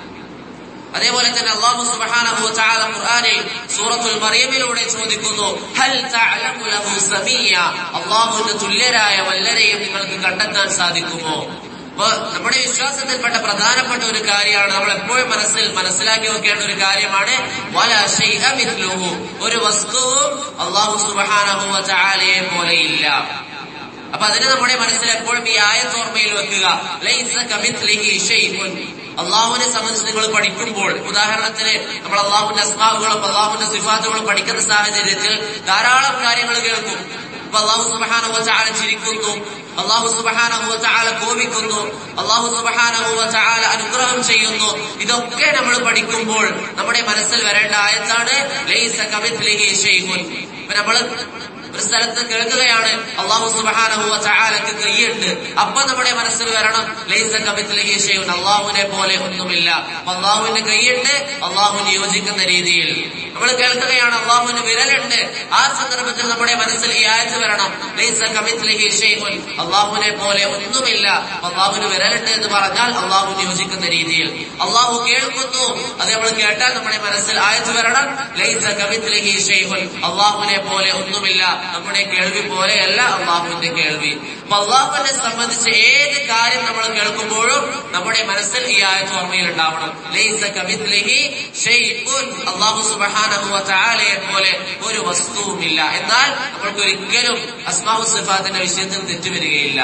അതേപോലെ തന്നെ അല്ലാഹു സുബ്ഹാനഹു വ തആല ഖുർആനിൽ സൂറത്തുൽ മറിയമിലൂടെ ചോദിക്കുന്നു, ഹൽ തഅലമു ലഹു സമീയ. അല്ലാഹുവിന് തുല്യരായ വല്ലരെയും നിങ്ങൾക്ക് കണ്ടെത്താൻ സാധിക്കുമോ? അപ്പൊ നമ്മുടെ വിശ്വാസത്തിൽപ്പെട്ട പ്രധാനപ്പെട്ട ഒരു കാര്യമാണ്, നമ്മൾ എപ്പോഴും മനസ്സിൽ മനസ്സിലാക്കി വെക്കേണ്ട ഒരു കാര്യമാണ്, വലാ ശൈഅ മിസ്ലുഹു. ഒരു വസ്തുവും അല്ലാഹു സുബ്ഹാനഹു വ തആലയെ പോലെയില്ല. അപ്പൊ അതിന് നമ്മുടെ മനസ്സിൽ എപ്പോഴും ഈ ആയത്ത് ഓർമ്മയിൽ വെക്കുക, ലൈസ കമിസ്ലിഹി ശൈഉൻ. അള്ളാഹുവിനെ സംബന്ധിച്ച് നിങ്ങൾ പഠിക്കുമ്പോൾ, ഉദാഹരണത്തിന് നമ്മൾ അള്ളാഹുവിന്റെ അസ്മാഉകളും അള്ളാഹുവിന്റെ സിഫാത്തുകളും പഠിക്കുന്ന സാഹചര്യത്തിൽ ധാരാളം കാര്യങ്ങൾ കേൾക്കും. അപ്പൊ അല്ലാഹു സുബ്ഹാനഹു വ തആല ചിരിക്കുന്നു, അല്ലാഹു സുബ്ഹാനഹു വ തആല കോപിക്കുന്നു, അല്ലാഹു സുബ്ഹാനഹു വ തആല അനുഗ്രഹം ചെയ്യുന്നു. ഇതൊക്കെ നമ്മൾ പഠിക്കുമ്പോൾ നമ്മുടെ മനസ്സിൽ വരേണ്ട ആയത്താണ് ലൈസ കമിസ്ലിഹി ശൈഉൻ. ഇപ്പൊ നമ്മൾ ഒരു സ്ഥലത്ത് കേൾക്കുകയാണ് അല്ലാഹു സുബ്ഹാനഹു വ തആലക്ക് കൈയുണ്ട്, അപ്പൊ നമ്മുടെ മനസ്സിൽ വരണം ലൈസ കമിത്ലിഹി ഷൈഉൻ, അല്ലാഹുവിനെ പോലെ ഒന്നുമില്ല. അല്ലാഹുവിന്റെ കൈയുണ്ട് അല്ലാഹുവിന് യോജിക്കുന്ന രീതിയിൽ. നമ്മൾ കേൾക്കുകയാണ് അല്ലാഹുവിന് വിരലുണ്ട്, ആ സന്ദർഭത്തിൽ നമ്മുടെ മനസ്സിൽ ഈ ആയത്ത് വരണം ലൈസ കമിത്ലിഹി ഷൈഉൻ, അല്ലാഹുവിനെ പോലെ ഒന്നുമില്ല. അല്ലാഹുവിന് വിരലുണ്ട് എന്ന് പറഞ്ഞാൽ അല്ലാഹുവിന് യോജിക്കുന്ന രീതിയിൽ. അല്ലാഹു കേൾക്കുന്നു, അത് നമ്മൾ കേട്ടാൽ നമ്മുടെ മനസ്സിൽ ആയത്ത് വരണം ലൈസ കമിത്ലിഹി ഷൈഉൻ, അല്ലാഹുവിനെ പോലെ ഒന്നുമില്ല. നമ്മുടെ കേൾവി പോലെയല്ല അല്ലാഹുവിന്റെ കേൾവി. അപ്പൊ അല്ലാഹുവിനെ സംബന്ധിച്ച് ഏത് കാര്യം നമ്മൾ കേൾക്കുമ്പോഴും നമ്മുടെ മനസ്സിൽ ഈ ആയത്ത് ഓർമ്മയിൽ ഉണ്ടാവണം ലൈസ കമിത്ലിഹി ഷൈഉൻ, അല്ലാഹു സുബ്ഹാനഹു വ തആലയെ പോലെ ഒരു വസ്തുവുമില്ല. എന്നാൽ നമ്മൾക്ക് ഒരിക്കലും അസ്മാഉ സിഫാത്തിന്റെ വിഷയത്തിൽ തെറ്റുവരികയില്ല.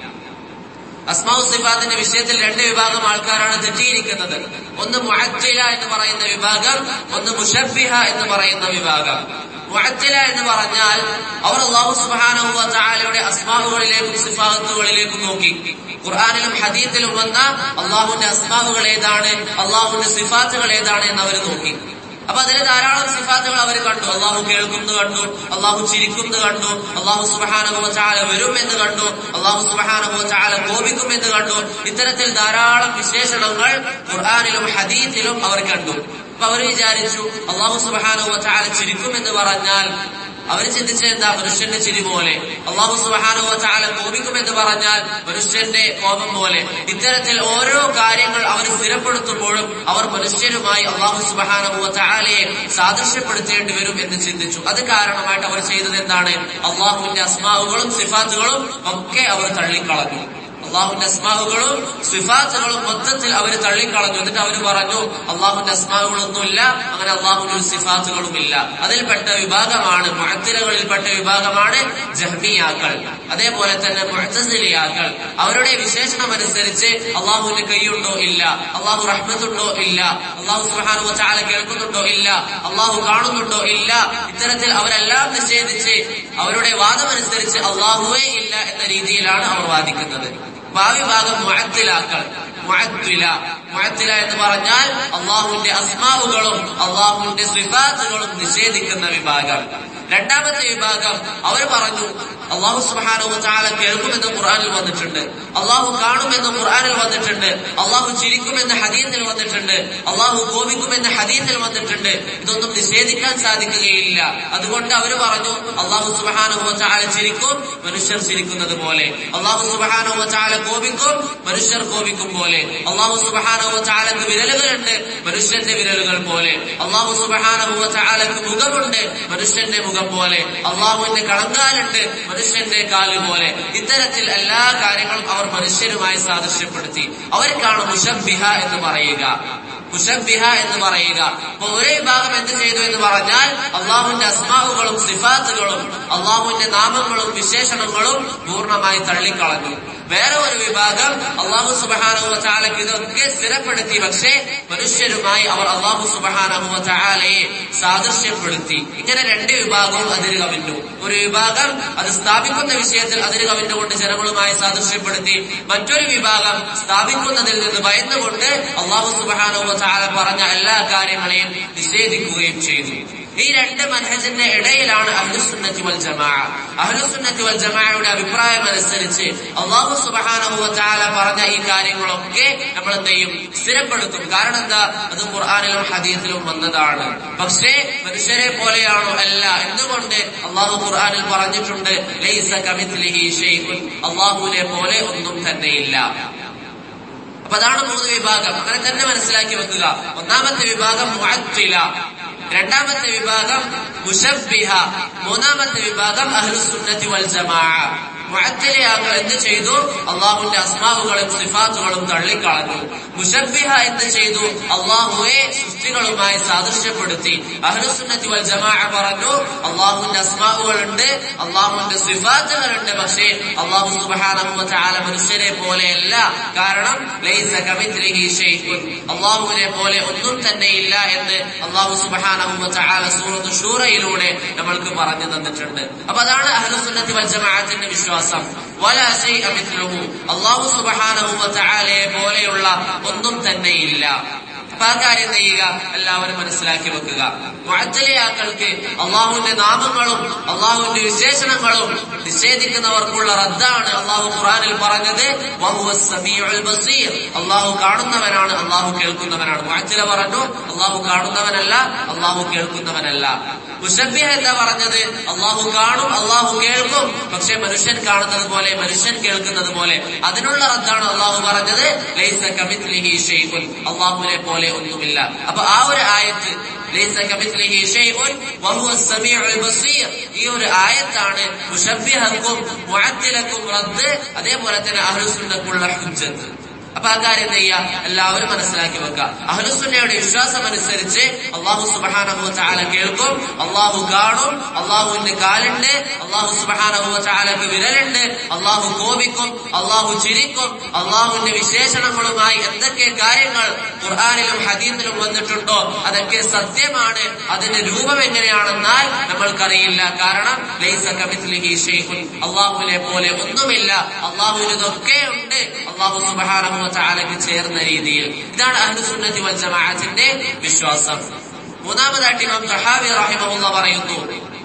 അസ്മാഉ സിഫാത്തിന്റെ വിഷയത്തിൽ രണ്ട് വിഭാഗം ആൾക്കാരാണ് തെറ്റിയിരിക്കുന്നത്. ഒന്ന് മുഅത്തില എന്ന് പറയുന്ന വിഭാഗം, ഒന്ന് മുശബ്ബിഹ എന്ന് പറയുന്ന വിഭാഗം. മുഅത്തില എന്ന് പറഞ്ഞാൽ അവർ അല്ലാഹു സുബ്ഹാനഹു വ തആലയുടെ അസ്മാഉകളിലേക്കും സിഫാത്തുകളിലേക്കും നോക്കി. ഖുർആനിലും ഹദീസിലും വന്ന അല്ലാഹുവിന്റെ അസ്മാഉകൾ ഏതാണ്, അല്ലാഹുവിന്റെ സിഫാത്തുകൾ ഏതാണ് എന്ന് അവർ നോക്കി. അപ്പൊ അതിന് ധാരാളം സിഫാത്തുകൾ അവർ കണ്ടു. അള്ളാഹു കേൾക്കുന്നത് കണ്ടു, അള്ളാഹു ചിരിക്കുന്നത് കണ്ടു, അള്ളാഹു സുബ്ഹാനഹു വ തആല വരും എന്ന് കണ്ടു, അള്ളാഹു സുബ്ഹാനഹു വ തആല കോപിക്കും എന്ന് കണ്ടു. ഇത്തരത്തിൽ ധാരാളം വിശേഷണങ്ങൾ ഖുർആനിലും ഹദീസിലും അവർ കണ്ടു. അപ്പൊ അവർ വിചാരിച്ചു അള്ളാഹു സുബ്ഹാനഹു വ തആല ചിരിക്കും എന്ന് പറഞ്ഞാൽ അവർ ചിന്തിച്ചത് എന്താ, മനുഷ്യന്റെ ചിരി പോലെ. അല്ലാഹു സുബ്ഹാനഹു വ തആല കോപിക്കുമെന്ന് പറഞ്ഞാൽ മനുഷ്യന്റെ കോപം പോലെ. ഇത്തരത്തിൽ ഓരോ കാര്യങ്ങൾ അവർ സ്ഥിരപ്പെടുത്തുമ്പോഴും അവർ മനുഷ്യരുമായി അല്ലാഹു സുബ്ഹാനഹു വ തആലയെ സാദൃശ്യപ്പെടുത്തേണ്ടി വരും എന്ന് ചിന്തിച്ചു. അത് കാരണമായിട്ട് അവർ ചെയ്തത് എന്താണ്, അല്ലാഹുവിന്റെ അസ്മാഉകളും സിഫാത്തുകളും ഒക്കെ അവർ തള്ളിക്കളഞ്ഞു. അള്ളാഹുവിന്റെ അസ്മാഉകളും സിഫാത്തുകളും മൊത്തത്തിൽ അവർ തള്ളിക്കളഞ്ഞു. എന്നിട്ട് അവർ പറഞ്ഞു അള്ളാഹുവിന്റെ അസ്മാഉകളൊന്നുമില്ല, അങ്ങനെ അള്ളാഹുവിന്റെ ഒരു സിഫാത്തുകളുമില്ല. അതിൽപ്പെട്ട വിഭാഗമാണ്, മുഅത്തിലകളിൽപ്പെട്ട വിഭാഗമാണ് ജഹ്മിയാക്കൾ. അതേപോലെ തന്നെ മുഅ്തസിലിയാക്കൾ. അവരുടെ വിശേഷണം അനുസരിച്ച് അള്ളാഹുവിന്റെ കൈയുണ്ടോ ഇല്ല, അള്ളാഹു റഹ്മത്തുണ്ടോ ഇല്ല, അള്ളാഹു സുബ്ഹാനഹു വ തആല കേൾക്കുന്നുണ്ടോ ഇല്ല, അള്ളാഹു കാണുന്നുണ്ടോ ഇല്ല, ഇത്തരത്തിൽ അവരെല്ലാം നിഷേധിച്ച് അവരുടെ വാദമനുസരിച്ച് അള്ളാഹുവേ ഇല്ല എന്ന രീതിയിലാണ് അവർ വാദിക്കുന്നത്. ആ വിഭാഗം മുഅത്തിലാക്കൾ. മുഅത്തില മുഅത്തില എന്ന് പറഞ്ഞാൽ അള്ളാഹുവിന്റെ അസ്മാഉകളും അള്ളാഹുവിന്റെ സിഫാത്തുകളും നിഷേധിക്കുന്ന വിഭാഗം. രണ്ടാമത്തെ വിഭാഗം അവർ പറഞ്ഞു അള്ളാഹു സുബ്ഹാനഹു വ തആല കേൾക്കുമെന്ന് ഖുർആനിൽ വന്നിട്ടുണ്ട്, അള്ളാഹു കാണുമെന്ന് ഖുർആനിൽ വന്നിട്ടുണ്ട്, അള്ളാഹു ചിരിക്കുമെന്ന് ഹദീസിൽ വന്നിട്ടുണ്ട്, അള്ളാഹു കോപിക്കുമെന്ന് ഹദീസിൽ വന്നിട്ടുണ്ട്. ഇതൊന്നും നിഷേധിക്കാൻ സാധിക്കുകയില്ല. അതുകൊണ്ട് അവർ പറഞ്ഞു അള്ളാഹു സുബ്ഹാനഹു വ തആല ചിരിക്കും, മനുഷ്യർ ചിരിക്കുന്നത് പോലെ. അള്ളാഹു സുബ്ഹാനഹു വ തആല കോപിക്കും, മനുഷ്യർ കോപിക്കും പോലെ. അള്ളാഹു സുബ്ഹാനഹു വ തആലക്ക് വിരലുകളുണ്ട്, മനുഷ്യന്റെ വിരലുകൾ പോലെ. അള്ളാഹു സുബ്ഹാനഹു വ തആലക്ക് മുഖമുണ്ട്, മനുഷ്യന്റെ മുഖം പോലെ. അള്ളാഹുവിന്റെ കണങ്കാലുണ്ട്, മനുഷ്യന്റെ കാല് പോലെ. ഇത്തരത്തിൽ എല്ലാ കാര്യങ്ങളും അവർ മനുഷ്യരുമായി സാദൃശ്യപ്പെടുത്തി. അവർക്കാണ് മുശബ്ബിഹ എന്ന് പറയുക. മുശബ്ബിഹ എന്ന് പറയുക. അപ്പൊ ഒരേ വിഭാഗം എന്ത് ചെയ്തു എന്ന് പറഞ്ഞാൽ അള്ളാഹുവിന്റെ അസ്മാഉകളും സിഫാത്തുകളും അള്ളാഹുവിന്റെ നാമങ്ങളും വിശേഷണങ്ങളും പൂർണ്ണമായി തള്ളിക്കളഞ്ഞു. വേറെ ഒരു വിഭാഗം അള്ളാഹു സുബ്ഹാനഹു വ തആലക്ക് ഇതൊക്കെ സ്ഥിരപ്പെടുത്തി, പക്ഷേ മനുഷ്യരുമായി അവർ അള്ളാഹു സുബ്ഹാനഹു വ തആലയെ സാദൃശ്യപ്പെടുത്തി. ഇങ്ങനെ രണ്ട് വിഭാഗവും അതിര് കവിഞ്ഞു. ഒരു വിഭാഗം അത് സ്ഥാപിക്കുന്ന വിഷയത്തിൽ അതിര് കവിഞ്ഞുകൊണ്ട് ജനങ്ങളുമായി സാദൃശ്യപ്പെടുത്തി. മറ്റൊരു വിഭാഗം സ്ഥാപിക്കുന്നതിൽ നിന്ന് ഭയന്നുകൊണ്ട് അള്ളാഹു സുബ്ഹാനഹു വ തആല പറഞ്ഞ എല്ലാ കാര്യങ്ങളെയും നിഷേധിക്കുകയും ചെയ്തു. ഈ രണ്ട് മൻഹജിന്റെ ഇടയിലാണ് അഹ്ലുസുന്നത്തി വൽ ജമാഅ. അഹ്ലുസുന്നത്തി വൽ ജമാഅയുടെ അഭിപ്രായം അനുസരിച്ച് അല്ലാഹു സുബ്ഹാനഹു വ തആല പറഞ്ഞ ഈ കാര്യങ്ങളൊക്കെ നമ്മൾ എന്ത് ചെയ്യും, സ്ഥിരപ്പെടുത്തും. കാരണം എന്താ, അത് ഖുർആനിലും ഹദീസിലും വന്നതാണ്. പക്ഷേ മനുഷ്യരെ പോലെയാണോ? അല്ല. എന്തുകൊണ്ട്? അല്ലാഹു ഖുർആനിൽ പറഞ്ഞിട്ടുണ്ട് ലൈസ കമിത്ലിഹി ഷൈഉൻ, അല്ലാഹുവിനെ പോലെ ഒന്നും തന്നെയില്ല. അപ്പൊ അതാണ് മൂന്ന് വിഭാഗം. അങ്ങനെ തന്നെ മനസ്സിലാക്കി വെക്കുക. ഒന്നാമത്തെ വിഭാഗം മുഅത്തില, രണ്ടാമത്തെ വിഭാഗം മുശബ്ബിഹ, മൂന്നാമത്തെ വിഭാഗം അഹ്ലുസുന്നത്തി വൽ ജമാഅ. മുഅത്തിലയാക്കൾ എന്ത് ചെയ്തു? അള്ളാഹുവിന്റെ അസ്മാഉകളും സിഫാത്തുകളും തള്ളിക്കളഞ്ഞു. മുശബ്ബിഹ എന്ത് ചെയ്തു? അള്ളാഹുവെ സൃഷ്ടികളുമായി സാദൃശ്യപ്പെടുത്തി. അഹ്ലുസുന്നത്തി വൽ ജമാഅ പറഞ്ഞു അള്ളാഹുവിന്റെ അസ്മാഉകളുണ്ട്, അള്ളാഹുവിന്റെ സിഫാത്തുകളുണ്ട്, പക്ഷേ അള്ളാഹു സുബ്ഹാനഹു വ തആല മനുഷ്യരെ പോലെയല്ല. കാരണം ലൈസ കമിത്ലിഹി ഷൈഉൻ, അള്ളാഹുവിനെ പോലെ ഒന്നും തന്നെയില്ല എന്ന് അള്ളാഹു സുബ്ഹാനഹു വ തആല സൂറത്ത് ശൂറയിലൂടെ നമ്മൾക്ക് പറഞ്ഞു തന്നിട്ടുണ്ട്. അപ്പൊ അതാണ് അഹ്ലുസുന്നത്തി വൽ ജമാഅത്തിന്റെ വിശ്വാസം. വലാ ശൈഅ മിത്ലുഹു, അല്ലാഹു സുബ്ഹാനഹു വ തആലയെ പോലെയുള്ള ഒന്നും തന്നെയില്ല. അപ്പൊ ആ കാര്യം ചെയ്യുക, എല്ലാവരും മനസ്സിലാക്കി വെക്കുക. മുഅത്തലിയാക്കൾക്ക് അള്ളാഹുവിന്റെ നാമങ്ങളും അള്ളാഹുവിന്റെ വിശേഷണങ്ങളും നിഷേധിക്കുന്നവർക്കുള്ള റദ്ദാണ് അള്ളാഹു ഖുർആനിൽ പറഞ്ഞത്, വഹുവസ് സമീഉൽ ബസീർ, അള്ളാഹു കാണുന്നവനാണ്, അള്ളാഹു കേൾക്കുന്നവനാണ്. മുഅത്തല പറഞ്ഞു അള്ളാഹു കാണുന്നവനല്ല, അള്ളാഹു കേൾക്കുന്നവനല്ല. മുശബ്ബിഹ എന്താ പറഞ്ഞത്? അള്ളാഹു കാണും, അള്ളാഹു കേൾക്കും, പക്ഷെ മനുഷ്യൻ കാണുന്നത് പോലെ മനുഷ്യൻ കേൾക്കുന്നത് പോലെ. അതിനുള്ള റദ്ദാണ് അള്ളാഹു പറഞ്ഞത്, ലൈസ കമിത്ലിഹി ഷൈഉൻ, അള്ളാഹുവിനെ പോലെ ഒന്നുമില്ല. അപ്പൊ ആ ഒരു ആയത്ത് ലൈസ കമിത്ലിഹി ഷൈഉൻ വഹുവസ് സമീഉൽ ബസീർ, ഈ ഒരു ആയത്താണ് മുശബ്ബിഹക്കും മുഅത്തിലക്കും റദ്ദ്, അതേപോലെ തന്നെ അഹ്ലുസുന്നക്കുള്ള ഹുജ്ജത്ത്. അപ്പൊ ആ കാര്യം ചെയ്യുക, എല്ലാവരും മനസ്സിലാക്കി വെക്കുക. അഹ്ലുസുന്നയുടെ വിശ്വാസം അനുസരിച്ച് അള്ളാഹു സുബ്ഹാനഹു വ തആല കേൾക്കും, അള്ളാഹു കാണും, അള്ളാഹുവിന്റെ കാലുണ്ട്, അള്ളാഹു സുബ്ഹാനഹു വ തആലക്ക് വിരലുണ്ട്, അള്ളാഹു കോപിക്കും, അള്ളാഹു ചിരിക്കും. അള്ളാഹുവിന്റെ വിശേഷണങ്ങളുമായി എന്തൊക്കെ കാര്യങ്ങൾ ഖുർആനിലും ഹദീസിലും വന്നിട്ടുണ്ടോ അതൊക്കെ സത്യമാണ്. അതിന്റെ രൂപം എങ്ങനെയാണെന്നാൽ നമ്മൾക്കറിയില്ല. കാരണം ലൈസ കമിത്ലിഹി ഷൈഉൻ, അള്ളാഹുവിനെ പോലെ ഒന്നുമില്ല, അള്ളാഹുവിന് ഇതൊക്കെ ഉണ്ട്, അള്ളാഹു സുബ്ഹാനഹു വ തആലക്ക് ചേർന്ന രീതിയിൽ. ഇതാണ് അഹ്ലുസുന്നത്തി വൽ ജമാഅത്തിന്റെ വിശ്വാസം. മൂന്നാമതായിട്ട് ഇമാം തഹാവി റഹിമഹുല്ലാഹ് പറയുന്നു,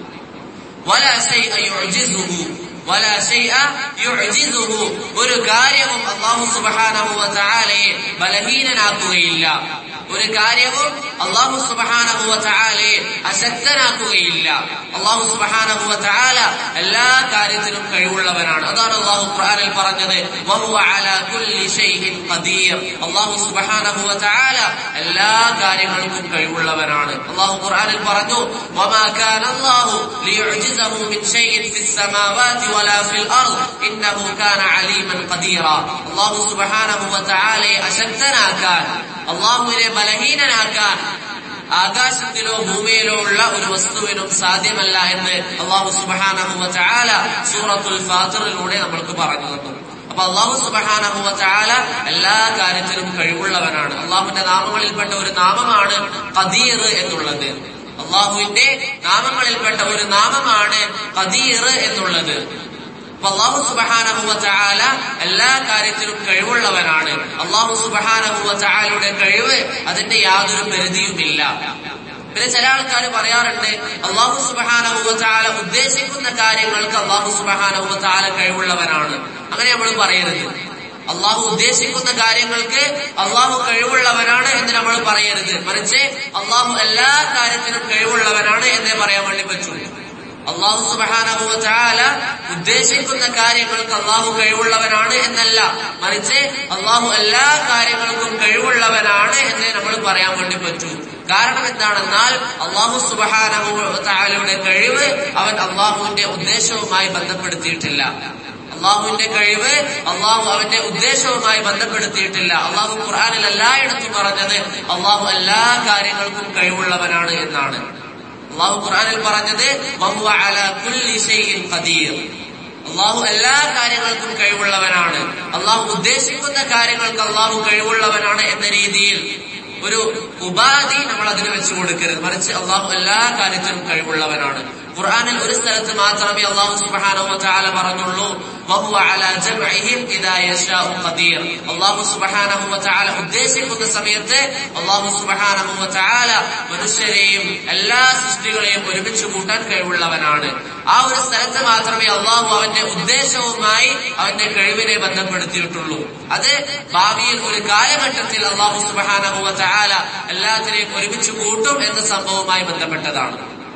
വലാ ശൈഅ യുഅ്ജിസുഹു വലാ ശൈഅ യുഅ്ജിസുഹു, ഒരു കാര്യവും അല്ലാഹു സുബ്ഹാനഹു വ തആലയെ ബലഹീനനാക്കുകയില്ല, ഒരു കാര്യവും അല്ലാഹു സുബ്ഹാനഹു വ തആലയെ അശക്തനാക്കുകയില്ല. അല്ലാഹു സുബ്ഹാനഹു വ തആല എല്ലാ കാര്യത്തിലും കഴിവുള്ളവനാണ്. അതാണ് അല്ലാഹു ഖുർആനിൽ പറഞ്ഞത്, വഹുവ അലാ കുല്ലി ഷൈഇൻ ഖദീർ, അല്ലാഹു സുബ്ഹാനഹു വ തആല എല്ലാ കാര്യങ്ങൾക്കും കഴിവുള്ളവനാണ്. അല്ലാഹു ഖുർആനിൽ പറഞ്ഞു, വമാ കാന അല്ലാഹു ലിയുഅ്ജിസഹു മിൻ ഷൈഇൻ ഫിസ് സമാവാതി വലാ ഫിൽ അർദ് ഇന്നഹു കാന അലീമൻ ഖദീറ. അല്ലാഹു സുബ്ഹാനഹു വ തആലയെ അശക്തനാക്കാൻ, അള്ളാഹുവിനെ ബലഹീനനാക്കാൻ ആകാശത്തിലോ ഭൂമിയിലോ ഉള്ള ഒരു വസ്തുവിനും സാധ്യമല്ല എന്ന് അല്ലാഹു സുബ്ഹാനഹു വ തആല സൂറത്തുൽ ഫാത്തിറിലൂടെ നമ്മൾക്ക് പറഞ്ഞു തന്നു. അപ്പൊ അല്ലാഹു സുബ്ഹാനഹു വ തആല എല്ലാ കാര്യത്തിലും കഴിവുള്ളവനാണ്. അള്ളാഹുവിന്റെ നാമങ്ങളിൽപ്പെട്ട ഒരു നാമമാണ് ഖദീർ എന്നുള്ളത്. അള്ളാഹുവിന്റെ നാമങ്ങളിൽപ്പെട്ട ഒരു നാമമാണ് ഖദീർ എന്നുള്ളത്. അല്ലാഹു സുബ്ഹാനഹു വ തആല എല്ലാ കാര്യത്തിലും കഴിവുള്ളവനാണ്. അല്ലാഹു സുബ്ഹാനഹു വ തആലയുടെ കഴിവ് അതിന്റെ യാതൊരു പരിധിയുമില്ല. പിന്നെ ചില ആൾക്കാർ പറയാറുണ്ട്, അല്ലാഹു സുബ്ഹാനഹു വ തആല ഉദ്ദേശിക്കുന്ന കാര്യങ്ങൾക്ക് അല്ലാഹു സുബ്ഹാനഹു വ തആല കഴിവുള്ളവനാണ്. അങ്ങനെ നമ്മൾ പറയരുത്. അള്ളാഹു ഉദ്ദേശിക്കുന്ന കാര്യങ്ങൾക്ക് അള്ളാഹു കഴിവുള്ളവനാണ് എന്ന് നമ്മൾ പറയരുത്. മറിച്ച് അള്ളാഹു എല്ലാ കാര്യത്തിനും കഴിവുള്ളവനാണ് എന്നേ പറയാൻ വേണ്ടി പറ്റൂ. അല്ലാഹു സുബ്ഹാനഹു വ തആല ഉദ്ദേശിക്കുന്ന കാര്യങ്ങൾക്ക് അല്ലാഹു കഴിവുള്ളവനാണ് എന്നല്ല, മറിച്ച് അല്ലാഹു എല്ലാ കാര്യങ്ങൾക്കും കഴിവുള്ളവനാണ് എന്നേ നമ്മൾ പറയാൻ വേണ്ടി പറ്റൂ. കാരണം എന്താണെന്നാൽ അല്ലാഹു സുബ്ഹാനഹു വ തആലയുടെ കഴിവ് അവൻ അല്ലാഹുവിന്റെ ഉദ്ദേശവുമായി ബന്ധപ്പെടുത്തിയിട്ടില്ല. അള്ളാഹുവിന്റെ കഴിവ് അള്ളാഹു അവന്റെ ഉദ്ദേശവുമായി ബന്ധപ്പെടുത്തിയിട്ടില്ല. അള്ളാഹു ഖുർആനിൽ എല്ലായിടത്തും പറഞ്ഞത് അള്ളാഹു എല്ലാ കാര്യങ്ങൾക്കും കഴിവുള്ളവനാണ് എന്നാണ്. അള്ളാഹു ഖുർആനിൽ പറഞ്ഞത് വഹുവ അലാ കുല്ലി ഷൈഇൻ ഖദീർ, അള്ളാഹു എല്ലാ കാര്യങ്ങൾക്കും കഴിവുള്ളവനാണ്. അള്ളാഹു ഉദ്ദേശിക്കുന്ന കാര്യങ്ങൾക്ക് അള്ളാഹു കഴിവുള്ളവനാണ് എന്ന രീതിയിൽ ഒരു ഉപാധി നമ്മൾ അതിന് വെച്ചു കൊടുക്കരുത്. മറിച്ച് അള്ളാഹു എല്ലാ കാര്യത്തിലും കഴിവുള്ളവനാണ്. ഖുർആനിൽ ഒരു സ്ഥലത്ത് മാത്രമേ അല്ലാഹു സുബ്ഹാനഹു വ തആല പറഞ്ഞുള്ളൂ വഹുവ അലാ ജംഇഹിം ഇദാ യശാഉ ഖദീർ. അല്ലാഹു സുബ്ഹാനഹു വ തആല ഉദ്ദേശിക്കുന്ന സമയത്ത് അല്ലാഹു സുബ്ഹാനഹു വ തആല മനുഷ്യരെയും എല്ലാ സൃഷ്ടികളെയും ഒരുമിച്ച് കൂട്ടാൻ കഴിവുള്ളവനാണ്. ആ ഒരു സ്ഥലത്ത് മാത്രമേ അല്ലാഹു അവന്റെ ഉദ്ദേശവുമായി അവന്റെ കഴിവിനെ ബന്ധപ്പെടുത്തിയിട്ടുള്ളൂ. അത് ഭാവിയിൽ ഒരു കാലഘട്ടത്തിൽ അല്ലാഹു സുബ്ഹാനഹു വ തആല എല്ലാത്തിനെയും ഒരുമിച്ച് കൂട്ടും എന്ന സംഭവവുമായി ബന്ധപ്പെട്ടതാണ്.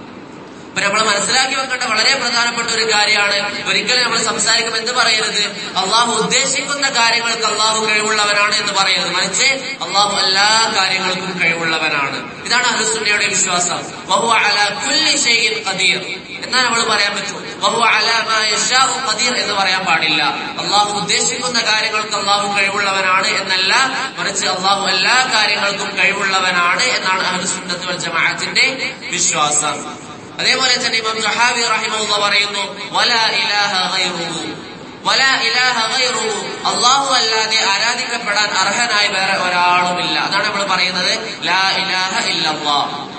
അപ്പൊ നമ്മൾ മനസ്സിലാക്കി വെക്കേണ്ട വളരെ പ്രധാനപ്പെട്ട ഒരു കാര്യമാണ്, ഒരിക്കലും നമ്മൾ സംസാരിക്കുമ്പോൾ എന്ത് പറയരുത്, അള്ളാഹു ഉദ്ദേശിക്കുന്ന കാര്യങ്ങൾക്ക് അള്ളാഹു കഴിവുള്ളവനാണ് എന്ന് പറയരുത്. മറിച്ച് അള്ളാഹു എല്ലാ കാര്യങ്ങൾക്കും കഴിവുള്ളവനാണ്. ഇതാണ് അഹ്ലുസുന്നയുടെ വിശ്വാസം. വഹുവ അലാ കുല്ലി ഷൈഇൻ ഖദീർ എന്നാ നമ്മൾ പറയാൻ പറ്റൂ. വഹുവ അലാ മാ യശാഉ ഖദീർ എന്ന് പറയാൻ പാടില്ല. അള്ളാഹു ഉദ്ദേശിക്കുന്ന കാര്യങ്ങൾക്ക് അള്ളാഹു കഴിവുള്ളവനാണ് എന്നല്ല, മറിച്ച് അള്ളാഹു എല്ലാ കാര്യങ്ങൾക്കും കഴിവുള്ളവനാണ് എന്നാണ് അഹ്ലുസുന്നത്ത് വൽ ജമാഅത്തിന്റെ വിശ്വാസം. അതേപോലെ തന്നെ ഇമാം തഹാവി റഹിമഹുല്ലാഹ് പറയുന്നു, വലാ ഇലാഹ ഗൈറുഹു വലാ ഇലാഹ ഗൈറുഹു, അല്ലാഹു അല്ലാതെ ആരാധിക്കപ്പെടാൻ അർഹനായി വേറെ ഒരാളുമില്ല. അതാണ് നമ്മൾ പറയുന്നത് ലാ ഇലാഹ ഇല്ലല്ലാഹ്.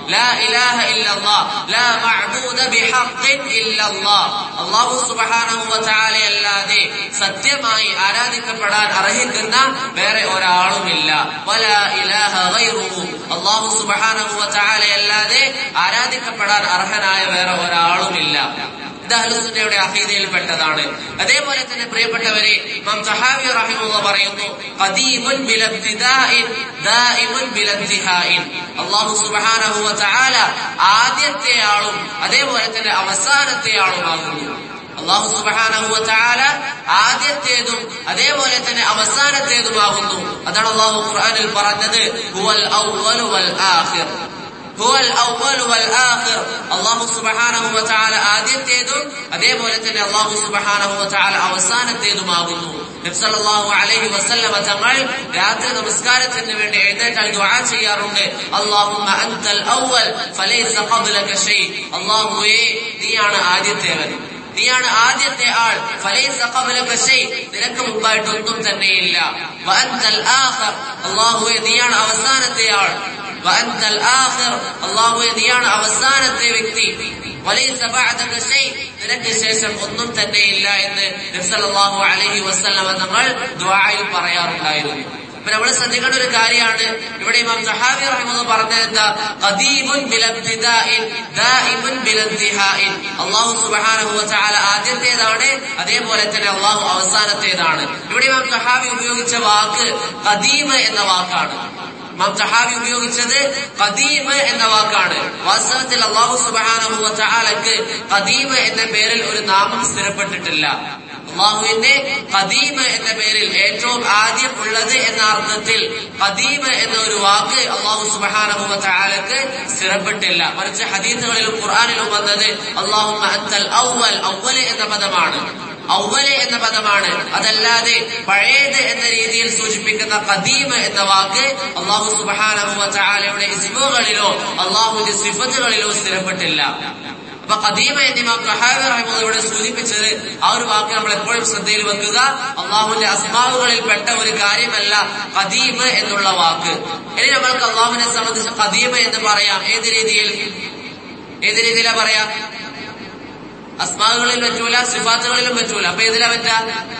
ലാ ഇലാഹ ഇല്ലല്ലാഹ് ലാ മഅബൂദ ബിഹഖ്ഖിൻ ഇല്ലല്ലാഹ്. അല്ലാഹു സുബ്ഹാനഹു വ തആല അല്ലാതെ സത്യമായി ആരാധിക്കപ്പെടാൻ അർഹിക്കുന്ന വേറെ ഒരാളുമില്ല. വലാ ഇലാഹ ഗൈറുഹു, അല്ലാഹു സുബ്ഹാനഹു വ തആല അല്ലാതെ ആരാധിക്കപ്പെടാൻ അർഹനായ വേറെ ഒരാളുമില്ല. ഇത് അഹ്ലുസുന്നയുടെ അഖീദയിൽപ്പെട്ടതാണ്. അതേപോലെ തന്നെ പ്രിയപ്പെട്ടവരെ, ഇമാം തഹാവി റഹിമഹുല്ലാഹ് പറയുന്നു, ഖദീമുൻ ബിലബ്തിദാഇൻ ദായിമുൻ ബിലൻതിഹാഇൻ. അല്ലാഹു സുബ്ഹാനഹു വ തആല ആദ്യത്തെയാളും അതേപോലെ തന്നെ അവസാനത്തെയാളുമാകുന്നു. അല്ലാഹു സുബ്ഹാനഹു വ തആല ആദ്യത്തേതും അതേപോലെ തന്നെ അവസാനത്തേതുമാകുന്നു. അതാണ് അല്ലാഹു ഖുർആനിൽ പറഞ്ഞത്, ഹുവൽ അവ്വലു വൽ ആഖിർ. ഹുവൽ അവ്വലു വൽ ആഖിർ. അല്ലാഹു സുബ്ഹാനഹു വ തആല ആദ്യത്തേതും അതേപോലെ തന്നെ അല്ലാഹു സുബ്ഹാനഹു വ തആല അവസാനത്തേതുമാകുന്നു. നബി സല്ലല്ലാഹു അലൈഹി വസല്ലമ തങ്ങൾ രാത്രി നമസ്കാരത്തിന് വേണ്ടി എഴുന്നേറ്റാൽ ദുആ ചെയ്യാറുണ്ട്, അല്ലാഹുമ്മ അൻതൽ അവ്വൽ ഫലൈസ ഖബ്ലക ഷൈ. അല്ലാഹുവേ, നീയാണ് ആദ്യത്തേവൻ, നീയാണ് ആദ്യത്തെ ആൾ. ഫലൈസ ഖബ്ലക ഷൈ, നിനക്ക് മുമ്പായിട്ടൊന്നും തന്നെയില്ല. വഅൻതൽ ആഖിർ, അല്ലാഹുവേ, നീയാണ് അവസാനത്തെ ആൾ. വഅൻതൽ ആഖിർ, അല്ലാഹുവേ, നീയാണ് അവസാനത്തെ വ്യക്തി. വലൈസ ബഅദക ഷൈ, നിനക്ക് ശേഷം ഒന്നും തന്നെയില്ല എന്ന് നബി സല്ലല്ലാഹു അലൈഹി വസല്ലമ തങ്ങൾ ദുആയിൽ പറയാറുണ്ടായിരുന്നു. അപ്പൊ നമ്മൾ ശ്രദ്ധിക്കേണ്ട ഒരു കാര്യമാണ്, ഇവിടെ ഇമാം തഹാവി റഹിമഹുല്ലാഹ് പറഞ്ഞത് എന്താ? ഖദീമുൻ ബിലബ്തിദാഇൻ ദായിമുൻ ബിലൻതിഹാഇൻ. അല്ലാഹു സുബ്ഹാനഹു വ തആല ആദ്യത്തേതാണ്, അതേപോലെ തന്നെ അല്ലാഹു അവസാനത്തേതാണ്. ഇവിടെ ഇമാം തഹാവി ഉപയോഗിച്ച വാക്ക് ഖദീം എന്ന വാക്കാണ്. ഇമാം തഹാവി ഉപയോഗിച്ചത് ഖദീം എന്ന വാക്കാണ്. വാസ്തവത്തിൽ അല്ലാഹു സുബ്ഹാനഹു വ തആലക്ക് ഖദീം എന്ന പേരിൽ ഒരു നാമം സ്ഥിരപ്പെട്ടിട്ടില്ല. അല്ലാഹുവിന്റെ ഖദീം എന്ന പേരിൽ ഏറ്റവും ആദ്യം ഉള്ളത് എന്ന അർത്ഥത്തിൽ ഖദീം എന്ന ഒരു വാക്ക് അല്ലാഹു സുബ്ഹാനഹു വ തആലക്ക് സ്ഥിരപ്പെട്ടില്ല. മറിച്ച് ഹദീസുകളിലും ഖുർആനിലും വന്നത് അല്ലാഹുമ്മ അൻതൽ അവ്വൽ, അവ്വൽ എന്ന പദമാണ്. അവ്വൽ എന്ന പദമാണ്. അതല്ലാതെ പഴയത് എന്ന രീതിയിൽ സൂചിപ്പിക്കുന്ന ഖദീം എന്ന വാക്ക് അല്ലാഹു സുബ്ഹാനഹു വ തആലയുടെ ഇസ്മുകളിലോ അല്ലാഹുവിന്റെ സിഫത്തുകളിലോ സ്ഥിരപ്പെട്ടില്ല. അപ്പൊ ഖദീമ എന്ന് ഇമാം തഹാവി റഹിമഹുല്ലാഹ് ഇവിടെ സൂചിപ്പിച്ചത് ആ ഒരു വാക്ക് നമ്മൾ എപ്പോഴും ശ്രദ്ധയിൽ വെക്കുക. അള്ളാഹുവിന്റെ അസ്മാവുകളിൽ പെട്ട ഒരു കാര്യമല്ല ഖദീം എന്നുള്ള വാക്ക്. ഇനി നമ്മൾക്ക് അള്ളാഹുവിനെ സംബന്ധിച്ച് ഖദീം എന്ന് പറയാം. ഏത് രീതിയിൽ ഏത് രീതിയിലാ പറയാം? അസ്മാവുകളിൽ പറ്റൂല, സിഫാത്തുകളിലും പറ്റൂല. അപ്പൊ ഏതിലാ പറ്റാ?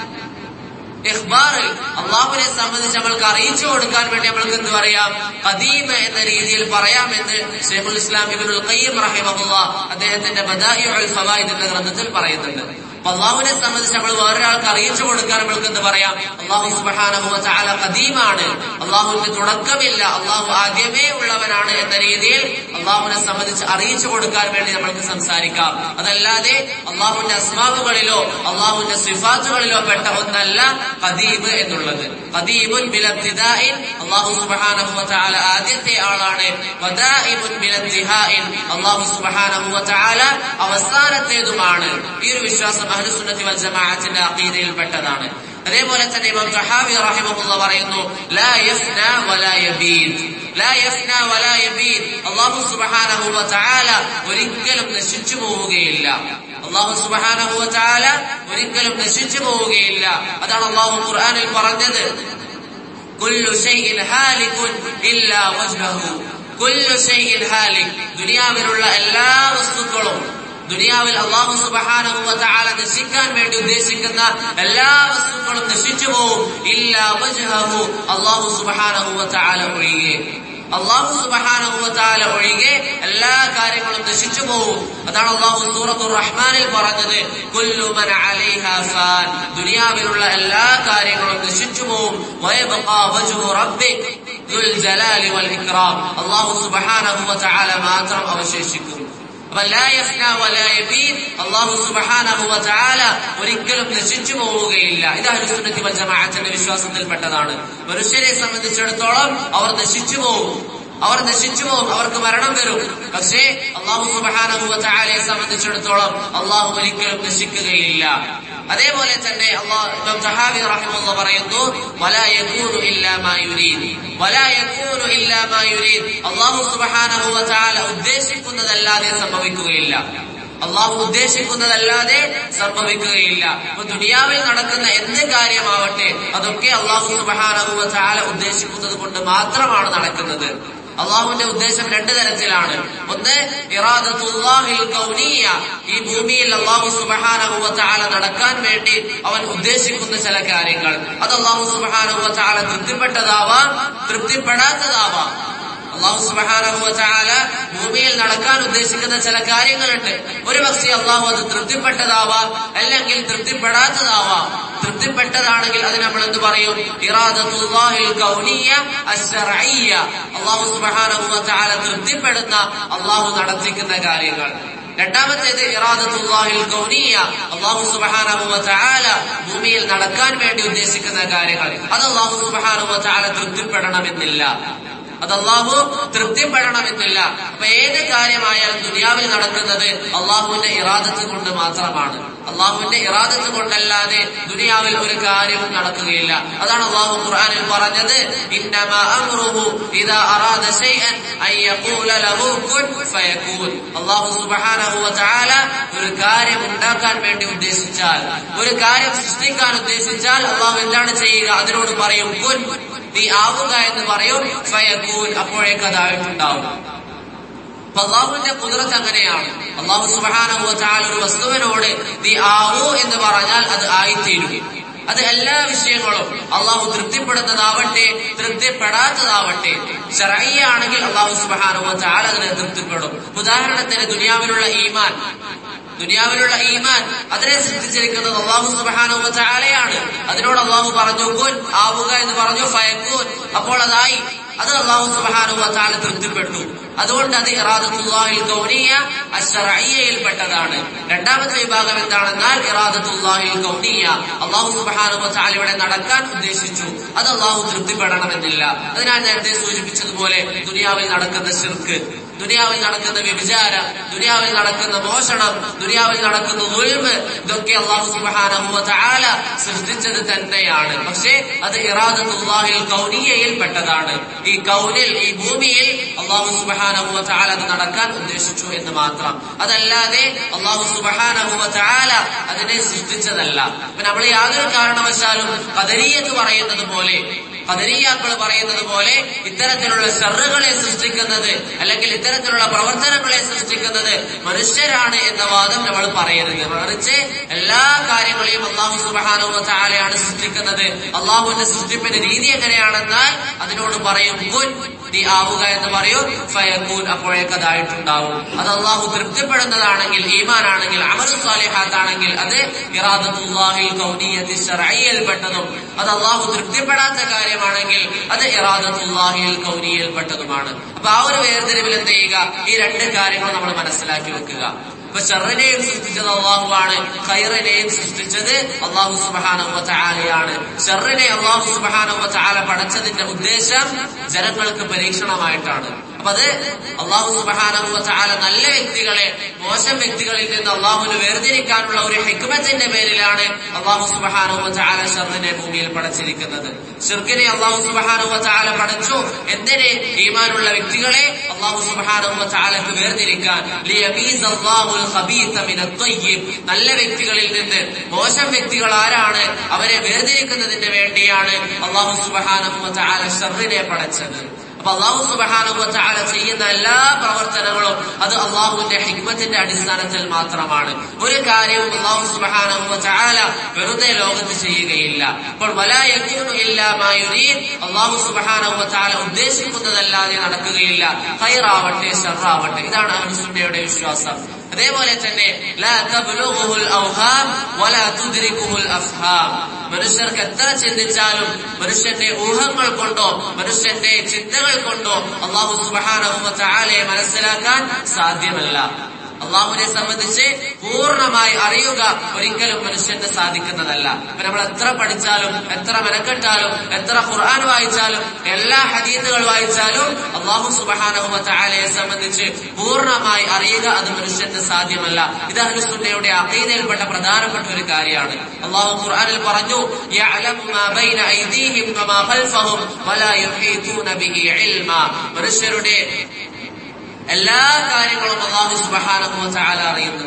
ഇഖ്ബാറിൽ അള്ളാഹുവിനെ സംബന്ധിച്ച് നമ്മൾക്ക് അറിയിച്ചു കൊടുക്കാൻ വേണ്ടി നമ്മൾക്ക് എന്ത് പറയാം? ഖദീം എന്ന രീതിയിൽ പറയാമെന്ന് ശൈഖുൽ ഇസ്ലാം ഇബ്നുൽ ഖയ്യിം റഹിമഹുല്ലാഹ് അദ്ദേഹത്തിന്റെ ബദാഇഉൽ ഫവായിദ് എന്ന ഗ്രന്ഥത്തിൽ പറയുന്നുണ്ട്. അപ്പൊ അള്ളാഹുവിനെ സംബന്ധിച്ച് നമ്മൾ വേറൊരാൾക്ക് അറിയിച്ചു കൊടുക്കാൻ നമ്മൾക്ക് എന്ത് പറയാം? അള്ളാഹു സുബ്ഹാനഹു വ തആല ഖദീമാണ്, അള്ളാഹുവിന്റെ തുടക്കമില്ല, അള്ളാഹു ആദ്യമേ ഉള്ളവനാണ് എന്ന രീതിയിൽ അള്ളാഹുവിനെ സംബന്ധിച്ച് അറിയിച്ചു കൊടുക്കാൻ വേണ്ടി നമ്മൾക്ക് സംസാരിക്കാം. അതല്ലാതെ അള്ളാഹുവിന്റെ അസ്മാവുകളിലോ അള്ളാഹുവിന്റെ സിഫാത്തുകളിലോ പെട്ട ഒന്നല്ല ഖദീം എന്നുള്ളത്. ഖദീമുൻ ബിലബ്തിദാഇൻ, അല്ലാഹു സുബ്ഹാനഹു വ തആല ആദ്യത്തെ ആളാണ്. വദായിമുൻ ബിലൻതിഹാഇൻ, അല്ലാഹു സുബ്ഹാനഹു വ തആല അവസാനത്തേതുമാണ്. ഈ ഒരു വിശ്വാസം അഹ്ലുസുന്നത്തി വൽ ജമാഅത്തിന്റെ അഖീദയിൽ പെട്ടതാണ്. അതേപോലെ തന്നെ ഇമാം തഹാവി റഹിമഹുല്ലാഹ് പറയുന്നു, ലാ യഫ്നാ വലാ യബീദ്. ലാ യഫ്നാ വലാ യബീദ്, അല്ലാഹു സുബ്ഹാനഹു വ തആല ഒരിക്കലും നശിച്ചു പോവുകയില്ല. അല്ലാഹു സുബ്ഹാനഹു വ തആല ഒരിക്കലും നശിച്ചു പോവുകയില്ല. അതാണ് അല്ലാഹു ഖുർആനിൽ പറഞ്ഞത്, കുല്ലു ശൈഇൻ ഹാലികുൻ ഇല്ലാ വജ്ഹഹു. കുല്ലു ശൈഇൻ ഹാലിക്, ദുനിയാവിലുള്ള എല്ലാ വസ്തുക്കളും, ദുനിയാവിൽ അല്ലാഹു സുബ്ഹാനഹു വ തആല നശിക്കാൻ വേണ്ടി ഉദ്ദേശിക്കുന്ന എല്ലാ വസ്തുക്കളും നശിച്ചു പോവും. ഇല്ലാ വജ്ഹഹു, അല്ലാഹു സുബ്ഹാനഹു വ തആല ഒഴികെ. അല്ലാഹു സുബ്ഹാനഹു വ തആല ഒഴികെ എല്ലാ കാര്യങ്ങളും നശിച്ചു പോവും. അതാണ് അല്ലാഹു സൂറത്തുർ റഹ്മാനിൽ പറഞ്ഞത്, കുല്ലു മൻ അലൈഹാ ഫാൻ. ദുനിയാവിലുള്ള എല്ലാ കാര്യങ്ങളും നശിച്ചു പോവും. വയബ്ഖാ വജ്ഹു റബ്ബിക് ദുൽ ജലാലി വൽ ഇക്റാം, അല്ലാഹു സുബ്ഹാനഹു വ തആല മാത്രം അവശേഷിക്കും. അല്ലാഹു സുബ്ഹാനഹു വ തആല ഒരിക്കലും നശിച്ചു പോവുകയില്ല. ഇത് അഹ്ലുസുന്നത്തി വൽ ജമാഅത്തിന്റെ വിശ്വാസത്തിൽപ്പെട്ടതാണ്. മനുഷ്യരെ സംബന്ധിച്ചിടത്തോളം അവർ നശിച്ചു പോകും, അവർ നശിച്ചു പോകും, അവർക്ക് മരണം വരും. പക്ഷേ അല്ലാഹു സുബ്ഹാനഹു വ തആലയെ സംബന്ധിച്ചിടത്തോളം അല്ലാഹു ഒരിക്കലും നശിക്കുകയില്ല. അതേപോലെ തന്നെ അല്ലാഹു ഇമാം തഹാവി റഹിമഹുല്ലാഹ് പറയുന്നു, വലാ യകൂനു ഇല്ലാ മാ യുരീദ്. വലാ യകൂനു ഇല്ലാ മാ യുരീദ്, അല്ലാഹു സുബ്ഹാനഹു വ തആല ഉദ്ദേശിക്കുന്നതല്ലാതെ സംഭവിക്കുകയില്ല. അള്ളാഹു ഉദ്ദേശിക്കുന്നതല്ലാതെ സംഭവിക്കുകയില്ല. അപ്പൊ ദുനിയാവിൽ നടക്കുന്ന എന്ത് കാര്യമാവട്ടെ അതൊക്കെ അള്ളാഹു സുബ്ഹാനഹു വ തആല ഉദ്ദേശിക്കുന്നത് കൊണ്ട് മാത്രമാണ് നടക്കുന്നത്. അള്ളാഹുവിന്റെ ഉദ്ദേശം രണ്ട് തരത്തിലാണ്. ഒന്ന് ഇറാദത്തുല്ലാഹിൽ കൗനിയ്യ, ഈ ഭൂമിയിൽ അള്ളാഹു സുബ്ഹാനഹു വ തആല നടക്കാൻ വേണ്ടി അവൻ ഉദ്ദേശിക്കുന്ന ചില കാര്യങ്ങൾ, അത് അള്ളാഹു സുബ്ഹാനഹു വ തആല തൃപ്തിപ്പെട്ടതാവാം, തൃപ്തിപ്പെടാത്തതാവാം. അള്ളാഹു സുബ്ഹാനഹു വ തആല ഭൂമിയിൽ നടക്കാൻ ഉദ്ദേശിക്കുന്ന ചില കാര്യങ്ങളുണ്ട്. ഒരു പക്ഷേ അള്ളാഹു അത് തൃപ്തിപ്പെട്ടതാവാം, അല്ലെങ്കിൽ തൃപ്തിപ്പെടാത്തതാവാം. തൃപ്തിപ്പെട്ടതാണെങ്കിൽ അത് നമ്മൾ എന്ത് പറയും? ഇറാദത്തുല്ലാഹിൽ കൗനിയ്യ അശ്ശർഇയ്യ, അള്ളാഹു സുബ്ഹാനഹു വ തആല തൃപ്തിപ്പെടുന്ന അള്ളാഹു നടത്തിക്കുന്ന കാര്യങ്ങൾ. രണ്ടാമത്തേത് ഇറാദത്തുല്ലാഹിൽ കൗനിയ്യ, അല്ലാഹു സുബ്ഹാനഹു വ തആല ഭൂമിയിൽ നടക്കാൻ വേണ്ടി ഉദ്ദേശിക്കുന്ന കാര്യങ്ങൾ, അത് അല്ലാഹു സുബ്ഹാനഹു വ തആല തൃപ്തിപ്പെടണമെന്നില്ല, അത് അല്ലാഹു തൃപ്തിപ്പെടണമെന്നില്ല. അപ്പൊ ഏത് കാര്യമായാലും ദുനിയാവിൽ നടക്കുന്നത് അള്ളാഹുവിന്റെ ഇറാദത്ത് കൊണ്ട് മാത്രമാണ്. അള്ളാഹുവിന്റെ ഇറാദത്ത് കൊണ്ടല്ലാതെ ദുനിയാവിൽ ഒരു കാര്യവും നടക്കുകയില്ല. അതാണ് അള്ളാഹു ഖുർആനിൽ പറഞ്ഞത്, ഇന്നമാ അംറുഹു ഇദാ അറാദ ശൈഅൻ അൻ യഖൂല ലഹു കുൻ ഫയകൂൻ. അല്ലാഹു സുബ്ഹാനഹു വ തആല ഒരു കാര്യം ഉണ്ടാക്കാൻ വേണ്ടി ഉദ്ദേശിച്ചാൽ, ഒരു കാര്യം സൃഷ്ടിക്കാൻ ഉദ്ദേശിച്ചാൽ അള്ളാഹു എന്താണ് ചെയ്യുക? അതിനോട് പറയും കുൻ, നീ ആവുക എന്ന് പറയും, ഫയകൂൻ, അപ്പോഴേക്ക് അതായിട്ടുണ്ടാവും. അപ്പൊ അള്ളാഹുവിന്റെ ഖുദ്റത്ത് അങ്ങനെയാണ്. അള്ളാഹു സുബ്ഹാനഹു വ തആല ഒരു വസ്തുവിനോട് നീ ആവൂ എന്ന് പറഞ്ഞാൽ അത് ആയിത്തീരും. അത് എല്ലാ വിഷയങ്ങളും അള്ളാഹു തൃപ്തിപ്പെടുന്നതാവട്ടെ തൃപ്തിപ്പെടാത്തതാവട്ടെ, ശർഈ ആണെങ്കിൽ അള്ളാഹു സുബ്ഹാനഹു വ തആല അതിനെ തൃപ്തിപ്പെടും. ഉദാഹരണത്തിന് ദുനിയാവിലുള്ള ഈമാൻ, ദുനിയാവിലുള്ള ഈമാൻ അതിനെ സൃഷ്ടിച്ചിരിക്കുന്നത് അല്ലാഹു സുബ്ഹാനഹു വ തആലയാണ്. അതിനോട് അല്ലാഹു പറഞ്ഞു കുൻ, ആവുക എന്ന് പറഞ്ഞു, ഫയകൂൻ, അപ്പോൾ അതായി. അത് അല്ലാഹു സുബ്ഹാനഹു വ തആല തൃപ്തിപ്പെട്ടു. അതുകൊണ്ട് അത് ഇറാദത്തുല്ലാഹിൽ കൗനിയ്യ അശ്ശർഇയ്യയിൽ പെട്ടതാണ്. രണ്ടാമത്തെ വിഭാഗം എന്താണെന്നാൽ ഇറാദത്തുല്ലാഹിൽ കൗനിയ്യ, അല്ലാഹു സുബ്ഹാനഹു വ തആല ഇവിടെ നടക്കാൻ ഉദ്ദേശിച്ചു, അത് അല്ലാഹു തൃപ്തിപ്പെടണമെന്നില്ല. അതിനാൽ നേരത്തെ സൂചിപ്പിച്ചതുപോലെ ദുനിയാവിൽ നടക്കുന്ന ശിർക്ക്, ദുനിയാവിൽ നടക്കുന്ന വ്യഭിചാരം, ദുനിയാവിൽ നടക്കുന്ന മോഷണം, ദുനിയാവിൽ നടക്കുന്ന ദുൽമ്, ഇതൊക്കെ അല്ലാഹു സുബ്ഹാനഹു വ തആല സൃഷ്ടിച്ചത് തന്നെയാണ്. പക്ഷേ അത് ഇറാദത്തുല്ലാഹിൽ കൗനിയ്യയിൽ പെട്ടതാണ്. ഈ കൗനിൽ, ഈ ഭൂമിയിൽ അല്ലാഹു സുബ്ഹാനഹു വ തആല അത് നടക്കാൻ ഉദ്ദേശിച്ചു എന്ന് മാത്രം. അതല്ലാതെ അല്ലാഹു സുബ്ഹാനഹു വ തആല അതിനെ സൃഷ്ടിച്ചതല്ല. അപ്പൊ നമ്മൾ യാതൊരു കാരണവശാലും ഖദരിയ്യത്ത് പറയുന്നത് പോലെ, ഖദരിയ്യാക്കൾ പറയുന്നത് പോലെ ഇത്തരത്തിലുള്ള ശർറുകളെ സൃഷ്ടിക്കുന്നത് അല്ലെങ്കിൽ ഇത്തരത്തിലുള്ള പ്രവർത്തനങ്ങളെ സൃഷ്ടിക്കുന്നത് മനുഷ്യരാണ് എന്ന വാദം നമ്മൾ പറയരുത്. മറിച്ച് എല്ലാ കാര്യങ്ങളെയും അല്ലാഹു സുബ്ഹാനഹു വ തആലയാണ് സൃഷ്ടിക്കുന്നത്. അല്ലാഹുവിന്റെ സൃഷ്ടിപ്പിന്റെ രീതി എങ്ങനെയാണെന്നാൽ അതിനോട് പറയും കുൻ, നീ ആവുക എന്ന് പറയും, ഫയകൂൻ, അപ്പോഴേക്ക് അതായിട്ടുണ്ടാവും. അത് അല്ലാഹു തൃപ്തിപ്പെടുന്നതാണെങ്കിൽ, ഈമാനാണെങ്കിൽ, അമലു സ്വാലിഹാത്താണെങ്കിൽ അത് ഇറാദത്തുല്ലാഹിൽ കൗനിയ്യത്തി ശർഇയ്യയിൽ പെട്ടതും, അത് അല്ലാഹു തൃപ്തിപ്പെടാത്ത കാര്യമാണെങ്കിൽ അത് ഇറാദത്തുല്ലാഹിൽ കൗനിയ്യയിൽ പെട്ടതുമാണ്. അപ്പൊ ആ ഒരു വേർതിരിവിൽ എന്ത് ചെയ്യുക? ഈ രണ്ട് കാര്യങ്ങൾ നമ്മൾ മനസ്സിലാക്കി വെക്കുക. അപ്പൊ ശർറിനെയും സൃഷ്ടിച്ചത് അള്ളാഹുവാണ്, ഖൈറിനെയും സൃഷ്ടിച്ചത് അള്ളാഹു സുബ്ഹാനഹു വ തആലയാണ്. ശർറിനെ അള്ളാഹു സുബ്ഹാനഹു വ തആല പടച്ചതിന്റെ ഉദ്ദേശം ജനങ്ങൾക്ക് പരീക്ഷണമായിട്ടാണ്. അപ്പൊ അത് അള്ളാഹു സുബ്ഹാനഹു വ തആല നല്ല വ്യക്തികളെ മോശം വ്യക്തികളിൽ നിന്ന് അള്ളാഹുവിന് വേർതിരിക്കാനുള്ള ഒരു ഹിക്മത്തിന്റെ പേരിലാണ് അള്ളാഹു സുബ്ഹാനഹു വ തആല ശർറിനെ ഭൂമിയിൽ പടച്ചിരിക്കുന്നത്. ശിർക്കിനെ അള്ളാഹു സുബ്ഹാനഹു വ തആല പടച്ചു എന്തിനെ? ഈമാനുള്ള വ്യക്തികളെ അള്ളാഹു സുബ്ഹാനഹു വ തആലക്ക് വേർതിരിക്കാൻ. ലിയമീസ അല്ലാഹുൽ ഖബീസ മിനത് ത്വയ്യിബ്, നല്ല വ്യക്തികളിൽ നിന്ന് മോശം വ്യക്തികൾ ആരാണ് അവരെ വേർതിരിക്കുന്നതിന് വേണ്ടിയാണ് അള്ളാഹു സുബ്ഹാനഹു വ തആല ശർറിനെ പടച്ചത്. അപ്പൊ അള്ളാഹു സുബ്ഹാനഹു വ തആല ചെയ്യുന്ന എല്ലാ പ്രവർത്തനങ്ങളും അത് അള്ളാഹുവിന്റെ ഹിക്മത്തിന്റെ അടിസ്ഥാനത്തിൽ മാത്രമാണ്. ഒരു കാര്യവും അള്ളാഹു സുബ്ഹാനഹു വ തആല വെറുതെ ലോകത്ത് ചെയ്യുകയില്ല. അപ്പോൾ വലാ യകൂനു ഇല്ലാ മാ യുരീദ്, അള്ളാഹു സുബ്ഹാനഹു വ തആല ഉദ്ദേശിക്കുന്നതല്ലാതെ നടക്കുകയില്ല. ഖൈറാവട്ടെ ശർറാവട്ടെ, ഇതാണ് അഹ്ലുസുന്നയുടെ വിശ്വാസം. അതേപോലെ തന്നെ ലാ തബ്ലുഗുൽ ഔഹാം വലാ തുദ്രികുൽ അഫ്ഹാം, മനുഷ്യർക്ക് എത്ര ചിന്തിച്ചാലും മനുഷ്യന്റെ ഊഹങ്ങൾ കൊണ്ടോ മനുഷ്യന്റെ ചിന്തകൾ കൊണ്ടോ അല്ലാഹു സുബ്ഹാനഹു വ തആലയെ മനസ്സിലാക്കാൻ സാധ്യമല്ല. അള്ളാഹുവിനെ സംബന്ധിച്ച് പൂർണ്ണമായി അറിയുക ഒരിക്കലും മനുഷ്യന് സാധിക്കുന്നതല്ല. അപ്പൊ നമ്മൾ എത്ര പഠിച്ചാലും എത്ര മെനക്കെട്ടാലും എത്ര ഖുർആൻ വായിച്ചാലും എല്ലാ ഹദീസുകൾ വായിച്ചാലും അള്ളാഹു സുബ്ഹാനഹു വ തആലയെ സംബന്ധിച്ച് പൂർണ്ണമായി അറിയുക അത് മനുഷ്യന് സാധ്യമല്ല. ഇത് അഹ്ലുസുന്നയുടെ അഖീദയിൽപ്പെട്ട പ്രധാനപ്പെട്ട ഒരു കാര്യമാണ്. അള്ളാഹു ഖുർആനിൽ പറഞ്ഞു, യഅലമു മാ ബൈന ഐദീഹിം വമാ ഖൽഫഹും വലാ യുഹീതൂന ബിഹി ഇൽമാ, മനുഷ്യരുടെ എല്ലാ കാര്യങ്ങളും അല്ലാഹു സുബ്ഹാനഹു വ തആല അറിയുന്നുണ്ട്.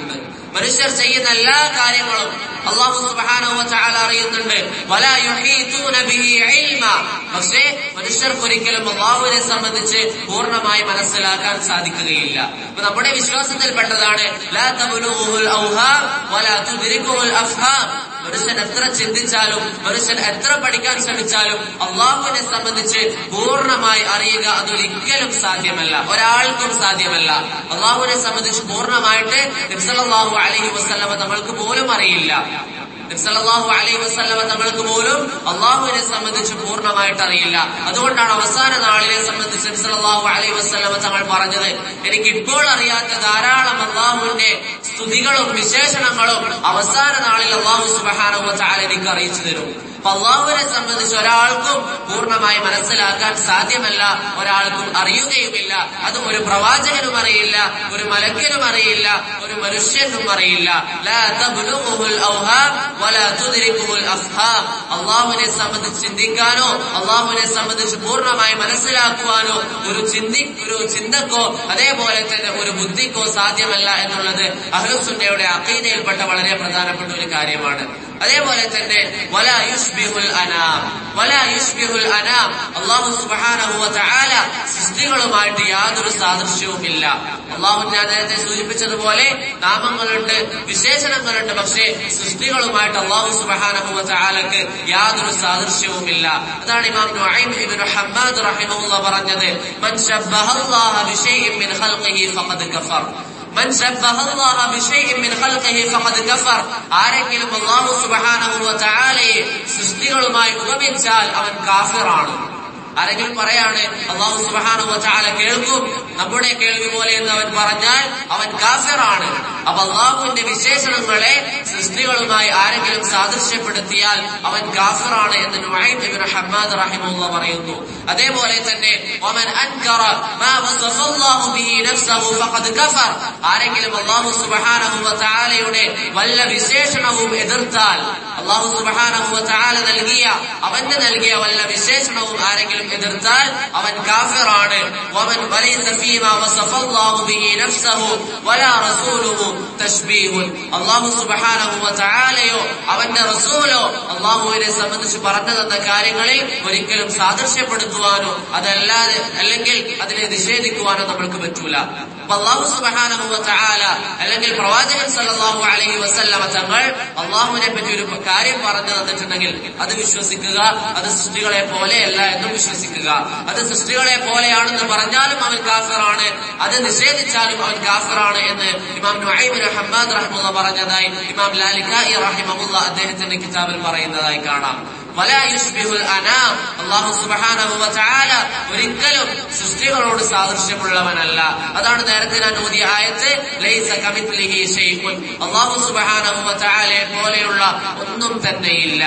മനുഷ്യർ ചെയ്യുന്ന എല്ലാ കാര്യങ്ങളും അല്ലാഹു സുബ്ഹാനഹു വ തആല അറിയുന്നുണ്ട്. വലാ യുഹീതൂന ബിഹി ഇൽമ. പക്ഷേ മനുഷ്യർക്ക് ഒരിക്കലും അല്ലാഹുവിനെ സംബന്ധിച്ച് പൂർണ്ണമായി മനസ്സിലാക്കാൻ സാധിക്കുകയില്ല. അപ്പൊ നമ്മുടെ വിശ്വാസത്തിൽപ്പെട്ടതാണ് ലാ തബ്ലുഗുൽ ഔഹാം വലാ തുദ്രികുൽ അഫ്ഹാം. മനുഷ്യൻ എത്ര ചിന്തിച്ചാലും മനുഷ്യൻ എത്ര പഠിക്കാൻ ശ്രമിച്ചാലും അള്ളാഹുവിനെ സംബന്ധിച്ച് പൂർണ്ണമായി അറിയുക അതൊരിക്കലും സാധ്യമല്ല, ഒരാൾക്കും സാധ്യമല്ല. അള്ളാഹുവിനെ സംബന്ധിച്ച് പൂർണ്ണമായിട്ട് നബി സല്ലല്ലാഹു അലൈഹി വസല്ലമ തങ്ങൾക്ക് പോലും അറിയില്ല. നബി സല്ലല്ലാഹു അലൈഹി വസല്ലമ തങ്ങൾക്ക് പോലും അള്ളാഹുവിനെ സംബന്ധിച്ച് പൂർണ്ണമായിട്ട് അറിയില്ല. അതുകൊണ്ടാണ് അവസാന നാളിനെ സംബന്ധിച്ച് നബി സല്ലല്ലാഹു അലൈഹി വസല്ലമ തങ്ങൾ പറഞ്ഞത്, എനിക്ക് ഇപ്പോൾ അറിയാത്ത ധാരാളം അള്ളാഹുവിന്റെ സ്തുതികളും വിശേഷണങ്ങളും അവസാന നാളിൽ അള്ളാഹു സുബ്ഹാനഹു വ തആല എനിക്ക് അറിയിച്ചു തരും. അപ്പൊ അള്ളാഹുവിനെ സംബന്ധിച്ച് ഒരാൾക്കും പൂർണ്ണമായി മനസ്സിലാക്കാൻ സാധ്യമല്ല, ഒരാൾക്കും അറിയുകയുമില്ല. അതും ഒരു പ്രവാചകനും അറിയില്ല, ഒരു മലക്കിനും അറിയില്ല, ഒരു മനുഷ്യനും അറിയില്ല. ലാ തബ്ലുഗുൽ ഔഹാം വലാ തുദ്രികുൽ അഫ്ഹാം. അള്ളാഹുവിനെ സംബന്ധിച്ച് ചിന്തിക്കാനോ അള്ളാഹുവിനെ സംബന്ധിച്ച് പൂർണ്ണമായി മനസ്സിലാക്കുവാനോ ഒരു ചിന്തി ഒരു ചിന്തക്കോ അതേപോലെ തന്നെ ഒരു ബുദ്ധിക്കോ സാധ്യമല്ല എന്നുള്ളത് അഹ്ലുസുന്നയുടെ അഖീദയിൽപ്പെട്ട വളരെ പ്രധാനപ്പെട്ട ഒരു കാര്യമാണ്. അതേപോലെ തന്നെ വലാ യുശ്ബിഹുൽ അനാം വലാ യുശ്ബിഹുൽ അനാം. അല്ലാഹു സുബ്ഹാനഹു വ തആല സൃഷ്ടികളുമായിട്ട് യാതൊരു സാദൃശ്യവും ഇല്ല. അല്ലാഹു ഞാൻ നേരത്തെ സൂചിപ്പിച്ചതുപോലെ നാമങ്ങളുണ്ട്, വിശേഷണങ്ങളുണ്ട്, പക്ഷേ സൃഷ്ടികളുമായിട്ട് അല്ലാഹു സുബ്ഹാനഹു വ തആലക്ക് യാതൊരു സാദൃശ്യവുമില്ല. അതാണ് ഇമാം നുഐം ഇബ്നു ഹമ്മാദ് റഹിമഹുല്ലാഹ് പറഞ്ഞത്, മൻ ശബ്ബഹല്ലാഹ ബിശൈഇൻ മിൻ ഖൽഖിഹി ഫഖദ് കഫർ. മൻ ശബ്ബഹല്ലാഹ ബിശൈഇൻ മിൻ ഖൽഖിഹി ഫഖദ് കഫർ. ആരെങ്കിലും അല്ലാഹു സുബ്ഹാനഹു വ തആലയെ സൃഷ്ടികളുമായി ഉപമിച്ചാൽ അവൻ കാഫിറാണ്. ആരെങ്കിലും പറയാണ് അല്ലാഹു സുബ്ഹാനഹു വ തആല കേൾക്കും, നമ്മുടെ കേൾവി പോലെ എന്ന് അവൻ പറഞ്ഞാൽ അവൻ കാഫിറാണ്. അപ്പൊ അല്ലാഹുവിന്റെ വിശേഷണങ്ങളെ സൃഷ്ടികളുമായി ആരെങ്കിലും സാദൃശ്യപ്പെടുത്തിയാൽ അവൻ കാഫിറാണ് എന്ന് നുഐം ഇബ്നു ഹമ്മാദ് റഹിമഹുല്ലാഹ് പറയുന്നു. അതേപോലെ തന്നെ വമൻ അൻകറ മാ വസഫല്ലാഹു ബിഹി നഫ്സഹു ഫഖദ് കഫർ. ആരെങ്കിലും അല്ലാഹു സുബ്ഹാനഹു വ തആലയുടെ വല്ല വിശേഷണവും എതിർത്താൽ, അല്ലാഹു സുബ്ഹാനഹു വ തആല നൽകിയ അവന് നൽകിയ വല്ല വിശേഷണവും ആരെങ്കിലും എതിർത്താൽ അവൻ കാഫിറാണ്. വമൻ വലൈസ ഫീമാ വസഫല്ലാഹു ബിഹി നഫ്സഹു വലാ റസൂലുഹു തശ്ബീഹുൻ. അല്ലാഹു സുബ്ഹാനഹു വ തആലയോ അവന്റെ റസൂലോ അല്ലാഹുവിനെ സംബന്ധിച്ച് പറഞ്ഞു തന്ന കാര്യങ്ങളിൽ ഒരിക്കലും സാദൃശ്യപ്പെടുത്തുവാനോ അതല്ലാതെ അല്ലെങ്കിൽ അതിനെ നിഷേധിക്കുവാനോ നമ്മൾക്ക് പറ്റൂല. അല്ലാഹു സുബ്ഹാനഹു വ തആല അല്ലെങ്കിൽ പ്രവാചകൻ സല്ലല്ലാഹു അലൈഹി വസല്ലമ തങ്ങൾ അല്ലാഹുവിനെ പറ്റി ഒരു കാര്യം പറഞ്ഞു തന്നിട്ടുണ്ടെങ്കിൽ അത് വിശ്വസിക്കുക. അത് സൃഷ്ടികളെ പോലെയല്ല എന്നും വിശ്വസിക്കുക. അത് സൃഷ്ടികളെ പോലെയാണെന്ന് പറഞ്ഞാലും അവൻ കാഫിറാണ്, അത് നിഷേധിച്ചാലും അവൻ കാഫിറാണ് എന്ന് ഇമാം നുഐം ഇബ്നു ഹമ്മാദ് റഹിമഹുല്ലാഹ് പറഞ്ഞതായി ഇമാം ലാലികായി റഹിമഹുല്ലാഹ് അദ്ദേഹത്തിന്റെ കിതാബിൽ പറയുന്നതായി കാണാം. വലാ യുശ്ബിഹുൽ അനാം. അല്ലാഹു സുബ്ഹാനഹു വ തആല ഒരിക്കലും സൃഷ്ടികളോട് സാദൃശ്യമുള്ളവനല്ല. അതാണ് നേരത്തെ ഞാൻ ഓതിയ ആയത്ത് ലൈസ കമിത്ലിഹി ശൈഉൻ. അല്ലാഹു സുബ്ഹാനഹു വ തആലയെ പോലെയുള്ള ഒന്നും തന്നെയില്ല.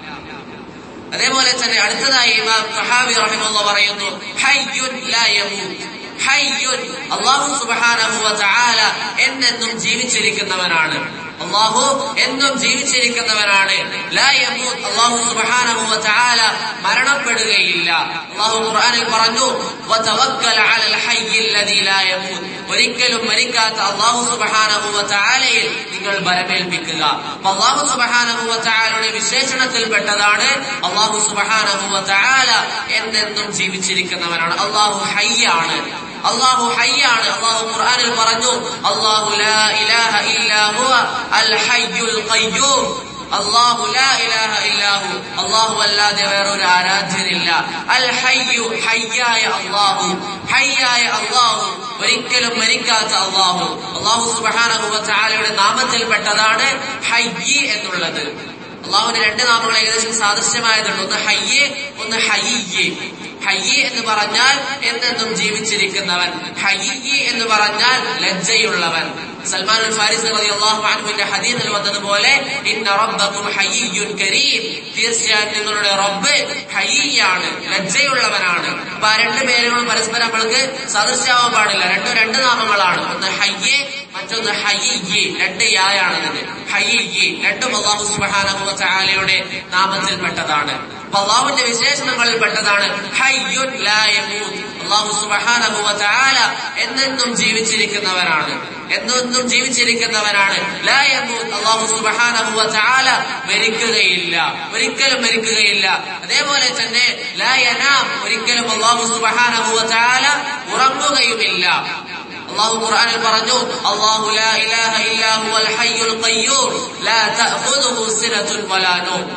അതേപോലെ തന്നെ അടുത്തതായി ഇമാം തഹാവി റഹിമഹുല്ലാഹ് പറയുന്നു, ഹയ്യുൻ ലാ യമൂത്. ഹയ്യുൻ, അല്ലാഹു സുബ്ഹാനഹു വ തആല എന്നെന്നും ജീവിച്ചിരിക്കുന്നവനാണ്. അല്ലാഹു എന്നും ജീവിച്ചിരിക്കുന്നവനാണ്. ലാ യമൂത്, അല്ലാഹു സുബ്ഹാനഹു വ തആല മരണപ്പെടുകയില്ല. അല്ലാഹു ഖുർആനിൽ പറഞ്ഞു, വതവക്കൽ അലൽ ഹയ്യിൽ ലദീ ലാ യമൂത്. ഒരിക്കലും മരിക്കാത്ത അല്ലാഹു സുബ്ഹാനഹു വ തആലയിൽ നിങ്ങൾ ബരമേൽപ്പിക്കുക. അല്ലാഹു സുബ്ഹാനഹു വ തആലയുടെ വിശേഷണത്തിൽപ്പെട്ടതാണ് അല്ലാഹു സുബ്ഹാനഹു വ തആല എന്നെന്നും ജീവിച്ചിരിക്കുന്നവനാണ്. അല്ലാഹു ഹയ്യാണ്. അല്ലാഹു ഹയ്യാണ്. അല്ലാഹു ഖുർആനിൽ പറഞ്ഞു, അല്ലാഹു ലാ ഇലാഹ ഇല്ലാ ഹുവ അൽ ഹയ്യുൽ ഖയ്യൂം. അല്ലാഹു ലാ ഇലാഹ ഇല്ലാഹു, അല്ലാഹു അല്ലാതെ വേറൊരു ആരാധ്യനില്ല. അൽ ഹയ്യു, ഹയ്യായ അല്ലാഹു. ഹയ്യായ അല്ലാഹു, ഒരിക്കലും മരിക്കാത്ത അല്ലാഹു. അല്ലാഹു സുബ്ഹാനഹു വ തആലയുടെ നാമത്തിൽപ്പെട്ടതാണ് ഹയ്യ് എന്നുള്ളത്. അല്ലാഹുവിന്റെ രണ്ട് നാമങ്ങൾ ഏകദേശം സാദൃശ്യമായതുണ്ട്. ഒന്ന് ഹയ്യ്, ഒന്ന് ഹയ്യ്. ഹയ്യ് എന്ന് പറഞ്ഞാൽ എന്നെന്നും ജീവിച്ചിരിക്കുന്നവൻ. ഹയ്യ് എന്ന് പറഞ്ഞാൽ ലജ്ജയുള്ളവൻ. സൽമാൻ അൽ ഫാരിസി റളിയല്ലാഹു അൻഹുവിന്റെ ഹദീസിൽ വന്നതുപോലെ, ഇന്ന റബ്ബകും ഹയ്യിയ്യുൻ കരീം. തീർച്ചയായും നിങ്ങളുടെ റബ്ബ് ഹയ്യിയാണ്, ലജ്ജയുള്ളവനാണ്. അപ്പൊ ആ രണ്ട് പേരുകളും പരസ്പരം നമ്മൾക്ക് സാദൃശ്യമാവാൻ പാടില്ല. രണ്ടും രണ്ട് നാമങ്ങളാണ്. ഒന്ന് ഹയ്യ്, മറ്റൊന്ന് ഹയ്യിയ്യ്. രണ്ട് യായാണത്. ഹയ്യിയ്യ് രണ്ടും അല്ലാഹു സുബ്ഹാനഹു വ തആലയുടെ നാമത്തിൽപ്പെട്ടതാണ്. അപ്പൊ അല്ലാഹുവിന്റെ വിശേഷണങ്ങളിൽ പെട്ടതാണ് ഹയ്യുൻ ലാ യമൂത്. അല്ലാഹു സുബ്ഹാനഹു വ തആല എന്നെന്നും ജീവിച്ചിരിക്കുന്നവനാണ്. എന്നെന്നും ജീവിച്ചിരിക്കുന്നവനാണ്. ലാ യമൂത്ത്, അല്ലാഹു സുബ്ഹാനഹു വ തആല മരിക്കുകയില്ല, ഒരിക്കലും മരിക്കുകയില്ല. അതേപോലെ തന്നെ ലാ യനാം, ഒരിക്കലും അല്ലാഹു സുബ്ഹാനഹു വ തആല ഉറങ്ങുകയുമില്ല. അല്ലാഹു ഖുർആനിൽ പറഞ്ഞു, അല്ലാഹു ലാ ഇലാഹ ഇല്ലാ ഹുവൽ ഹയ്യുൽ ഖയ്യൂം ലാ തഅഖുദുഹു സിനത്തുൻ വലാ നൗം.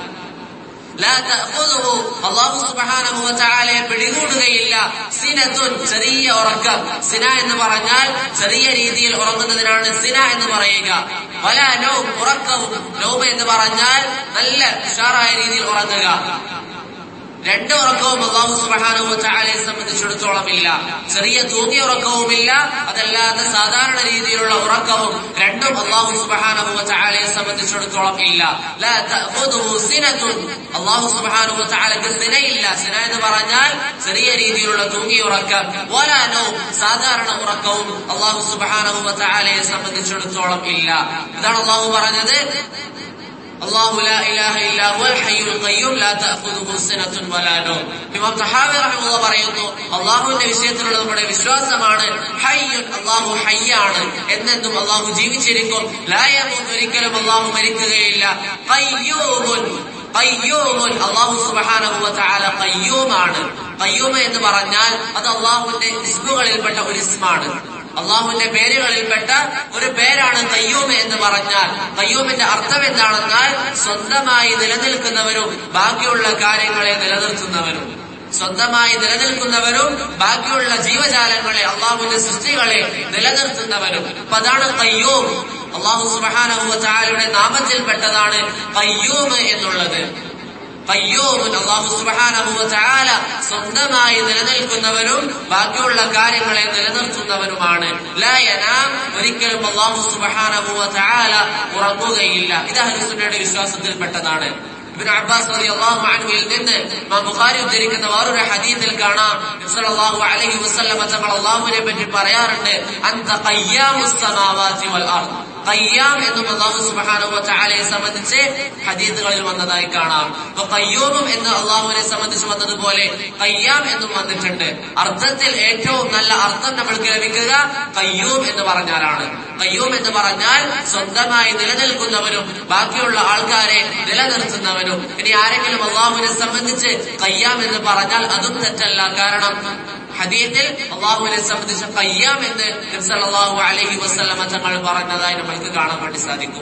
ലാ തഅഖുദുഹു, അല്ലാഹു സുബ്ഹാനഹു വ തആലയെ പിടികൂടുകയില്ല. സിനത്തുൻ, ചെറിയ ഉറക്കം. സിന എന്ന് പറഞ്ഞാൽ ചെറിയ രീതിയിൽ ഉറങ്ങുന്നതിനാണ് സിന എന്ന് പറയുക. വലാ നൗം, ഉറക്കവും. നൗം എന്ന് പറഞ്ഞാൽ നല്ല ഉഷാറായ രീതിയിൽ ഉറങ്ങുക. രണ്ട് ഉറക്കവും അല്ലാഹു സുബ്ഹാനഹു വ തആലയെ സംബന്ധിച്ചിടത്തോളം ഇല്ല. ചെറിയ തൂങ്ങിയ ഉറക്കവുമില്ല, അതല്ലാതെ സാധാരണ രീതിയിലുള്ള ഉറക്കവും രണ്ടും അല്ലാഹു സുബ്ഹാനഹു വ തആലയെ സംബന്ധിച്ചിടത്തോളം ഇല്ല. ലാ തഅഖുദുഹു സിനത്തുൻ, അല്ലാഹു സുബ്ഹാനഹു വ തആലക്ക് സിനയില്ല. സിന എന്ന് പറഞ്ഞാൽ ചെറിയ രീതിയിലുള്ള തൂങ്ങിയ ഉറക്കം. വലാ നൗം, സാധാരണ ഉറക്കവും അല്ലാഹു സുബ്ഹാനഹു വ തആലയെ സംബന്ധിച്ചിടത്തോളം ഇല്ല. ഇതാണ് അല്ലാഹു പറഞ്ഞത്, അല്ലാഹു ലാ ഇലാഹ ഇല്ലാ ഹുവൽ ഹയ്യുൽ ഖയ്യൂം ലാ തഅഖുദുഹു സിനത്തുൻ വലാ നൗം. ഇമാം തഹാവി റഹിമഹുല്ലാഹ് പറയുന്നു, അല്ലാഹുവിന്റെ വിഷയത്തിലുള്ള നമ്മുടെ വിശ്വാസമാണ് ഹയ്യുൻ, അല്ലാഹു ഹയ്യാണ്, എന്നെന്നും അല്ലാഹു ജീവിച്ചിരിക്കും. ലാ യമൂത്ത്, ഒരിക്കലും അല്ലാഹു മരിക്കുകയില്ല. ഖയ്യൂമുൻ, ഖയ്യൂമുൻ, അല്ലാഹു സുബ്ഹാനഹു വ തആല ഖയ്യൂമാണ്. ഖയ്യൂം എന്ന് പറഞ്ഞാൽ അത് അല്ലാഹുവിന്റെ ഇസ്മുകളിൽപ്പെട്ട ഒരു ഇസ്മാണ്, അള്ളാഹുവിന്റെ പേരുകളിൽപ്പെട്ട ഒരു പേരാണ് ഖയ്യൂം എന്ന് പറഞ്ഞാൽ. ഖയ്യൂമിന്റെ അർത്ഥം എന്താണെന്നാൽ സ്വന്തമായി നിലനിൽക്കുന്നവരും ബാക്കിയുള്ള കാര്യങ്ങളെ നിലനിർത്തുന്നവരും. സ്വന്തമായി നിലനിൽക്കുന്നവരും ബാക്കിയുള്ള ജീവജാലങ്ങളെ, അള്ളാഹുവിന്റെ സൃഷ്ടികളെ നിലനിർത്തുന്നവരും. അപ്പൊ അതാണ് ഖയ്യൂം. അള്ളാഹു സുബ്ഹാനഹു വ തആലയുടെ നാമത്തിൽപ്പെട്ടതാണ് ഖയ്യൂം എന്നുള്ളത്. ഖയ്യൂമുൻ, അല്ലാഹു സുബ്ഹാനഹു വ തആല സ്വന്തമായി നിലനിൽക്കുന്നവരും ബാക്കിയുള്ള കാര്യങ്ങളെ നിലനിർത്തുന്നവരുമാണ്. ലാ യനാം, ഒരിക്കലും അല്ലാഹു സുബ്ഹാനഹു വ തആല ഉറങ്ങുകയില്ല. ഇത് അഹ്ലുസുന്നയുടെ വിശ്വാസത്തിൽപ്പെട്ടതാണ്. ഇബ്നു അബ്ബാസ് റളിയല്ലാഹു അൻഹുവിൽ നിന്ന് ഇമാം ബുഖാരി ഉദ്ധരിക്കുന്ന വേറൊരു ഹദീസിൽ കാണാം, നബി സല്ലല്ലാഹു അലൈഹി വസല്ലം തങ്ങൾ അല്ലാഹുവിനെ പറ്റി പറയാറുണ്ട്, അൻത ഖയ്യാമുസ് സമാവാതി വൽ അർദ്. ഖയ്യാം എന്നും അല്ലാഹു സുബ്ഹാനഹു വ തആലയെ സംബന്ധിച്ച് ഹദീസുകളിൽ വന്നതായി കാണാം. അപ്പൊ ഖയ്യൂമും എന്ന് അല്ലാഹുവിനെ സംബന്ധിച്ച് വന്നതുപോലെ ഖയ്യാം എന്നും വന്നിട്ടുണ്ട്. അർത്ഥത്തിൽ ഏറ്റവും നല്ല അർത്ഥം നമ്മൾക്ക് ലഭിക്കുക ഖയ്യൂം എന്ന് പറഞ്ഞാലാണ്. ഖയ്യൂം എന്ന് പറഞ്ഞാൽ സ്വന്തമായി നിലനിൽക്കുന്നവരും ബാക്കിയുള്ള ആൾക്കാരെ നിലനിർത്തുന്നവരും. ഇനി ആരെങ്കിലും അല്ലാഹുവിനെ സംബന്ധിച്ച് ഖയ്യാം എന്ന് പറഞ്ഞാൽ അതും തെറ്റല്ല. കാരണം ഹദീസിൽ അല്ലാഹുവിനെ സംബന്ധിച്ച് ഖയ്യാം എന്ന് നബി സല്ലല്ലാഹു അലൈഹി വസല്ലം തങ്ങൾ പറഞ്ഞതായി നമ്മൾക്ക് കാണാൻ വേണ്ടി സാധിക്കും.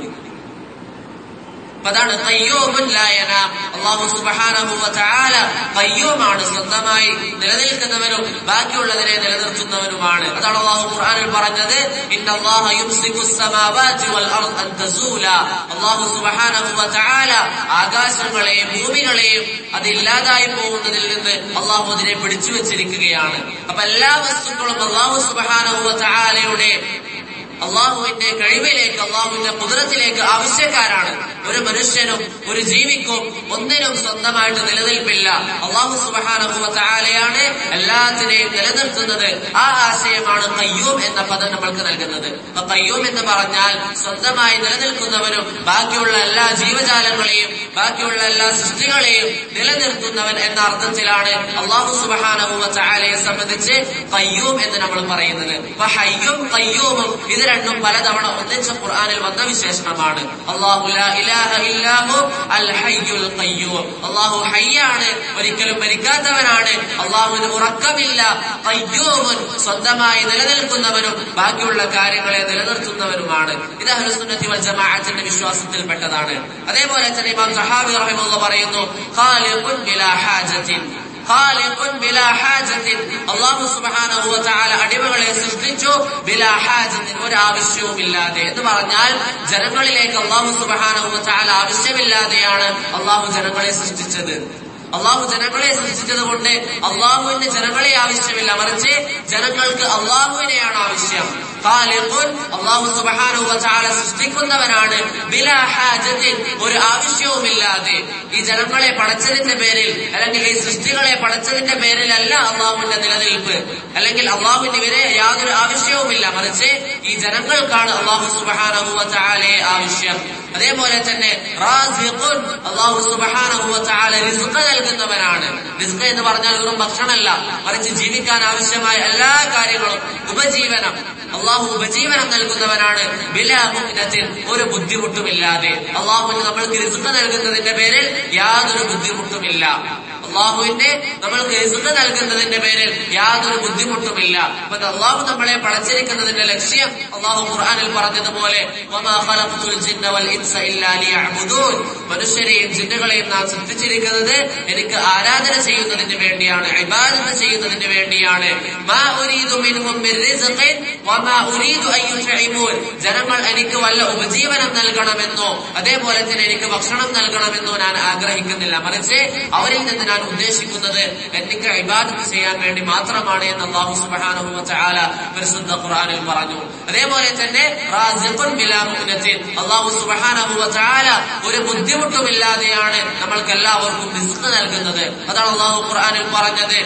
അതാണ് ഖയ്യൂമുൻ ലാ യനാം. അല്ലാഹു സുബ്ഹാനഹു വ തആല ഖയ്യൂമാണ്, സ്വന്തമായി നിലനിൽക്കുന്നവരും ബാക്കിയുള്ളതിനെ നിലനിർത്തുന്നവരുമാണ്. അതാണ് അല്ലാഹു ഖുർആനിൽ പറഞ്ഞത്, ഇന്നല്ലാഹ യുംസികുസ് സമാവാതി വൽ അർദ് അൻ തസൂല. അല്ലാഹു സുബ്ഹാനഹു വ തആല ആകാശങ്ങളെയും ഭൂമികളെയും അതില്ലാതായി പോകുന്നതിൽ നിന്ന് അല്ലാഹു അതിനെ പിടിച്ചു വെച്ചിരിക്കുകയാണ്. അപ്പൊ എല്ലാ വസ്തുക്കളും അല്ലാഹു സുബ്ഹാനഹു വ തആലയുടെ അള്ളാഹുവിന്റെ കഴിവിലേക്ക്, അള്ളാഹുവിന്റെ ഖുദ്റത്തിലേക്ക് ആവശ്യക്കാരാണ്. ഒരു മനുഷ്യനും ഒരു ജീവിക്കും ഒന്നിനും സ്വന്തമായിട്ട് നിലനിൽപ്പില്ല. അള്ളാഹു സുബ്ഹാനഹു വ തആലയാണ് എല്ലാത്തിനെയും നിലനിർത്തുന്നത്. ആ ആശയമാണ് ഖയ്യൂം എന്ന പദം നമ്മൾക്ക് നൽകുന്നത്. അപ്പൊ ഖയ്യൂം എന്ന് പറഞ്ഞാൽ സ്വന്തമായി നിലനിൽക്കുന്നവരും ബാക്കിയുള്ള എല്ലാ ജീവജാലങ്ങളെയും ബാക്കിയുള്ള എല്ലാ സൃഷ്ടികളെയും നിലനിർത്തുന്നവൻ എന്ന അർത്ഥത്തിലാണ് അള്ളാഹു സുബ്ഹാനഹു വ തആലയെ സംബന്ധിച്ച് ഖയ്യൂം എന്ന് നമ്മൾ പറയുന്നത്. അപ്പൊ ഹയ്യും ഖയ്യൂമും ഇത് രണ്ടും പലതവണ ഒന്നിച്ച ഖുർആനിൽ വന്ന വിശേഷണമാണ്. അല്ലാഹു ലാ ഇലാഹ ഇല്ലാ ഹു അൽ ഹയ്യുൽ ഖയ്യൂം. അല്ലാഹു ഹയ്യാണ്, ഒരിക്കലും മരിക്കാത്തവനാണ്. അല്ലാഹുവിന് ഉറക്കമില്ല. ഖയ്യൂമുൻ, സ്വന്തമായി നിലനിൽക്കുന്നവനും ബാക്കിയുള്ള കാര്യങ്ങളെ നിലനിർത്തുന്നവരുമാണ്. ഇത് അഹ്ലുസുന്നത്തി വൽ ജമാഅത്തിന്റെ വിശ്വാസത്തിൽപ്പെട്ടതാണ്. അതേപോലെ തന്നെ ഇമാം സഹാബി റഹിമഹുല്ലാഹ് പറയുന്നു, ഖാലിഖുൻ ബിലാ ഹാജത്തിൻ, ഖാലിഖുൻ ബിലാ ഹാജത്തിൻ. അല്ലാഹു സുബ്ഹാനഹു വ തആല അടിമകളെ സൃഷ്ടിച്ചു ബിലാ ഹാജത്തിൻ, ഒരു ആവശ്യവുമില്ലാതെ. എന്ന് പറഞ്ഞാൽ ജനങ്ങളിലേക്ക് അല്ലാഹു സുബ്ഹാനഹു വ തആല ആവശ്യമില്ലാതെയാണ് അല്ലാഹു ജനങ്ങളെ സൃഷ്ടിച്ചത്. അള്ളാഹു ജനങ്ങളെ സൃഷ്ടിച്ചത് കൊണ്ട് അള്ളാഹുവിന് ജനങ്ങളെ ആവശ്യമില്ല, മറിച്ച് ജനങ്ങൾക്ക് അള്ളാഹുവിനെയാണ് ആവശ്യം. ഖാലിഖുൻ, അല്ലാഹു സുബ്ഹാനഹു വ തആല സൃഷ്ടിക്കുന്നവനാണ്, ബിലാ ഹാജത്തിൻ, ഒരു ആവശ്യവുമില്ലാതെ. ഈ ജനങ്ങളെ പടച്ചതിന്റെ പേരിൽ അല്ലെങ്കിൽ ഈ സൃഷ്ടികളെ പടച്ചതിന്റെ പേരിലല്ല അള്ളാഹുവിന്റെ നിലനിൽപ്പ്, അല്ലെങ്കിൽ അള്ളാഹുവിന് ഇവരെ യാതൊരു ആവശ്യവുമില്ല, മറിച്ച് ഈ ജനങ്ങൾക്കാണ് അള്ളാഹു സുബ്ഹാനഹു വ തആലയെ ആവശ്യം. അതേപോലെ തന്നെ റാസിഖുൻ, അല്ലാഹു സുബ്ഹാനഹു വ തആല റിസ്ക് നൽകുന്നവനാണ്. റിസ്ക് എന്ന് പറഞ്ഞാൽ വെറും ഭക്ഷണമല്ല, മറിച്ച് ജീവിക്കാൻ ആവശ്യമായ എല്ലാ കാര്യങ്ങളും, ഉപജീവനം, അള്ളാഹു ഉപജീവനം നൽകുന്നവനാണ്. ബിലാ മുഅ്നത്തിൻ, ഒരു ബുദ്ധിമുട്ടുമില്ലാതെ. അള്ളാഹുവിന് നമ്മൾക്ക് റിസ്ക് നൽകുന്നതിന്റെ പേരിൽ യാതൊരു ബുദ്ധിമുട്ടുമില്ല. അള്ളാഹുവിന്റെ നമ്മൾക്ക് റിസ്ക് നൽകുന്നതിന്റെ പേരിൽ യാതൊരു ബുദ്ധിമുട്ടുമില്ല. അപ്പൊ അള്ളാഹു നമ്മളെ പടച്ചിരിക്കുന്നതിന്റെ ലക്ഷ്യം അള്ളാഹു ഖുർആനിൽ പറഞ്ഞതുപോലെ വമാ ഖലഖ്തുൽ ജിന്ന വൽ ഇൻസ ഇല്ലാ ലിയഅ്ബുദൂൻ, മനുഷ്യരെയും ജിന്നുകളെയും നാം സൃഷ്ടിച്ചിരിക്കുന്നത് എനിക്ക് ആരാധന ചെയ്യുന്നതിന് വേണ്ടിയാണ്, ഇബാദത്ത് ചെയ്യുന്നതിന് വേണ്ടിയാണ്. മാ ഉരീദു മിൻഹും മിർ റിസ്ഖിൻ വമാ ഉരീദു അൻ യുത്ഇമൂൻ, ജനങ്ങൾ എനിക്ക് വല്ല ഉപജീവനം നൽകണമെന്നോ അതേപോലെ തന്നെ എനിക്ക് ഭക്ഷണം നൽകണമെന്നോ ഞാൻ ആഗ്രഹിക്കുന്നില്ല, മറിച്ച് അവരിൽ നിന്ന് ഞാൻ ഉദ്ദേശിക്കുന്നത് എനിക്ക് ഇബാദത്ത് ചെയ്യാൻ വേണ്ടി മാത്രമാണ് എന്ന് അല്ലാഹു സുബ്ഹാനഹു വ തആല പരിശുദ്ധ ഖുർആനിൽ പറഞ്ഞു. അതേപോലെ തന്നെ റാസിഖുൻ ബിലാ മുഅ്നത്തിൻ, അല്ലാഹു സുബ്ഹാനഹു വ തആല ഒരു ബുദ്ധിമുട്ടുമില്ലാതെയാണ് നമ്മൾക്ക് എല്ലാവർക്കും റിസ്ക് നൽകുന്നത്. അതാണ് അല്ലാഹു ഖുർആനിൽ പറഞ്ഞത്,